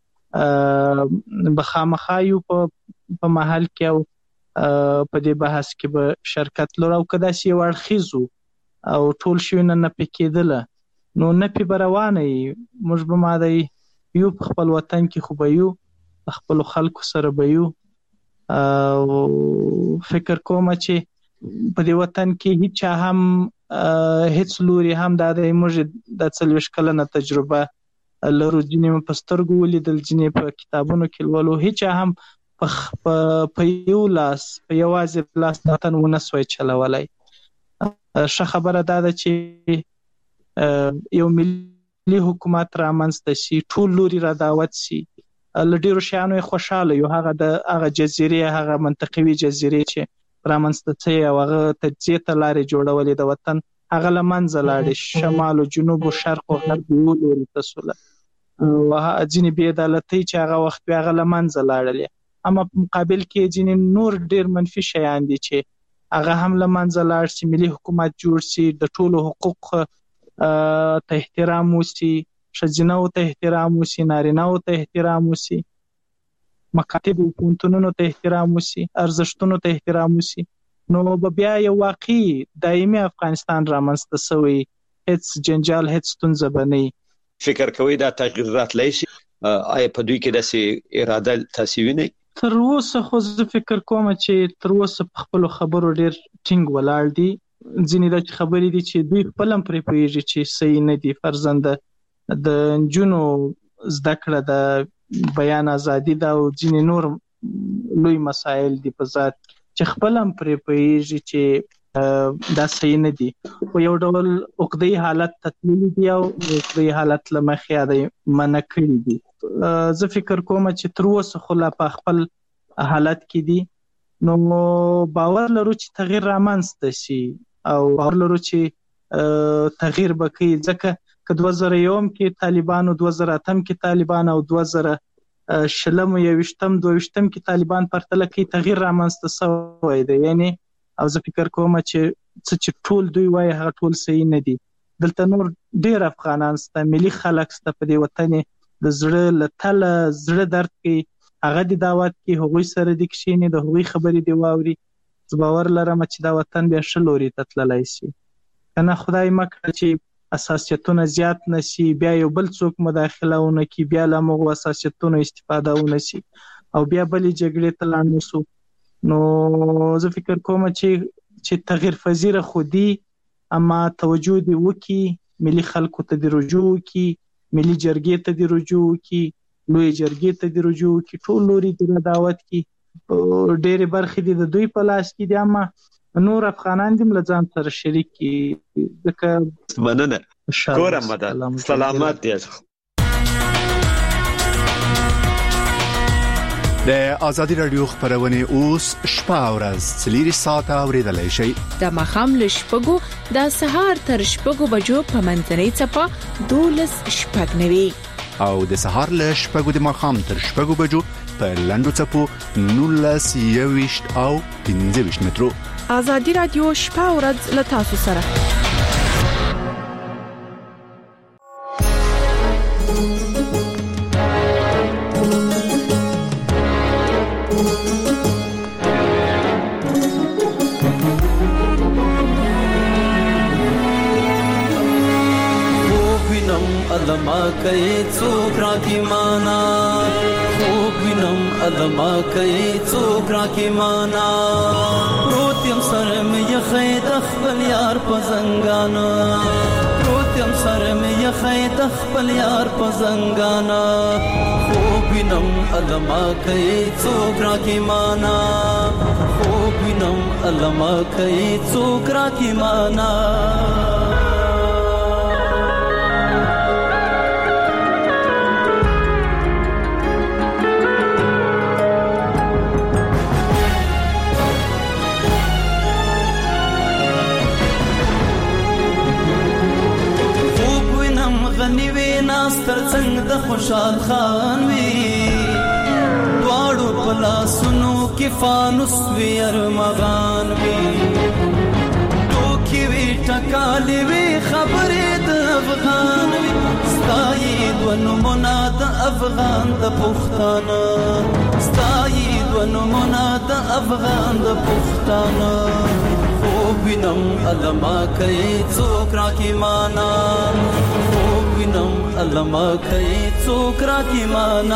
بیا به خامخا یو په محل کې او په دې بحث کې به شرکت لرو. او که داسې یو اړخیز او ټول شیونه نه پې کېدله نو نه پې به روانه یي، موږ به ماده یو په خپل وطن کې خو به یو، په خپلو خلکو سره به یو. فکر کوم چې په دې وطن کې هیچا هم هیڅ لوري هم دا دی موږ د 40 کلنه تجربه لرو، ځینې مې په سترګو ولیدل، ځینې په کتابونو کې لولو، هیچا هم په یو لاس په یوازې لاس د وطن ونه سوی چلولی. ښه خبره دا ده چې یو ملي حکومت رامنځته شي، ټول لوري را دعوت شي، له ډېرو شیانو یې خوشحاله یو، هغه جزیرې، هغه منطقوي جزیرې چې رامنځته شوې او هغه تجزیې ته لارې جوړولې د وطن، هغه له منځه لاړې، شمال او جنوب او شرق او غرب یو لوري ته سوله. ځینې بې عدالتۍ چې هغه وخت وې هغه له منځه لاړلې. اما په مقابل کې ځینې نور ډېر منفي شیان دي چې هغه هم له منځه لاړ شي، ملي حکومت جوړ شي، د ټولو حقوق ته احترام وسی، ښځینه ته احترام وسی، نارینه ته احترام وسی، مکاتب او پوهنتونونو ته احترام وسی، ارزښتونو ته احترام وسی، نو بیا یو واقعي دایمي افغانستان رامنځته شوی، هیڅ جنجال هیڅ ستونزه به نه وي. فکر کوئ دا تغییر راتلی شي؟ آیا په دوی کې داسې اراده تاسې وینئ؟ تر اوسه خو زه فکر کوم چې تر اوسه په خپلو خبرو ډېر ټینګ ولاړ دي. ځینې داسې خبرې دي چې دوی خپل هم پرې پوهېږي چې صحیح نه دي. فرضاً د نجونو زده کړه د بیان ازادي ده او ځینې نور لوی مسایل دي په ذات چې خپل هم پرې پوهېږي چې دا صحیح نه دي، خو یو ډول عقده‌ي حالت ته تللي دي او عقده‌ي حالت له مخې د منع کړي دي. زه فکر کوم چې تر اوسه خو لا په خپل حالت کې دي، نو باور لرو چې تغییر رامنځته شي او باور لرو چې تغییر به کوي، ځکه که 2001 کې طالبان او 2008 کې طالبان او 2020 یویشتم کې طالبان پرتله کوي، تغییر رامنځته شوی دی. یعنی او زه فکر کوم چې ټول دوی وایي هغه ټول صحیح نه دي. دلته نور ډېر افغانان شته، ملي خلک شته په دې وطن، د زړه له تله زړه درد کوي، هغه د دعوت کې هغوی سره دي کښېني، د هغوی خبرې دي واوري. زه باور لرم چې دا وطن بیا ښه لوري ته تللی شي، که نه خدای مه کړه چې اساسیتونه زیات نه شي، بیا یو بل څوک مداخله ونه کړي، بیا له همغو اساسیتونو استفاده ونه شي او بیا بلې جګړې ته لاړ نه شو. نو زه فکر کوم چې تغییر پذیره خو دي، اما توجه دې وکړي، ملي خلکو ته دې رجوع وکړي، ملي جرګې ته دې رجوع وکړي، لوی جرګې ته دې رجوع وکړي، ټول لوري دې دعوت کړي. ډېرې برخې دې د دوی په لاس کې دي، اما نور افغانان دې له ځان سره شریک کړي. ځکه مننه ګوره مدد سلامت دی. د آزادی رادیو خبرونه اوس شپه او ورځ 4 ساعته اوریدلای شئ. د مخام له شپږو د سهار تر شپږو بجو په منځنۍ چپه 12:09 او د سهار له شپږو د مخام تر شپږو بجو په لندو چپو 19:20 او 15 مترو. آزادی رادیو شپه او ورځ له تاسو سره. ادما کوي څوک راکی معنا، خوب وینم ادما کوي څوک راکی معنا، پروتیم سره مې یخې د خپل یار په زنګانا، پروتیم سره مې یخې د خپل یار په زنګانا، خوب وینم ادما کوي څوک راکی معنا، خوب وینم ادما کوي څوک راکی معنا. ستر څنګه د خوشحال خان وی، دواړو پلاسونو کې فانوس وی ارمغان وی، ټوکی وی ټکالی وی خبرې د افغان وی، ستایید ونمونه د افغان د پښتانه، ستایید ونمونه د افغان د پښتانه، خوب وینم ادما کوي څوک راکی معنا، خوب وینم ادما کوي څوک راکی معنا.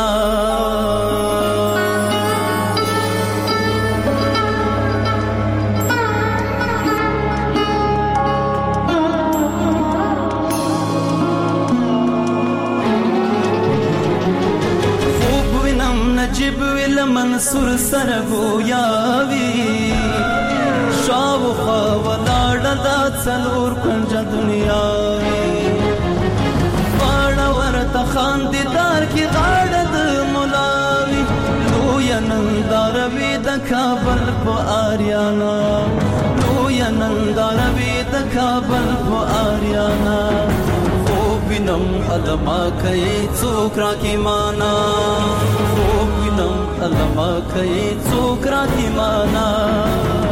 خوب وینم نجیب ویل منصور سره گویا وی، شاوخوا ولاړه دا څلور کنجه دنیا وی، واړه ورته خاندیدار کې غاړه د ملاوي، لویه ننداره وي د کابل په آریانا، لویه ننداره وي د کابل په آریانا، خوب وینم ادما کوي څوک راکی معنا، خوب وینم ادما کوي څوک راکی معنا.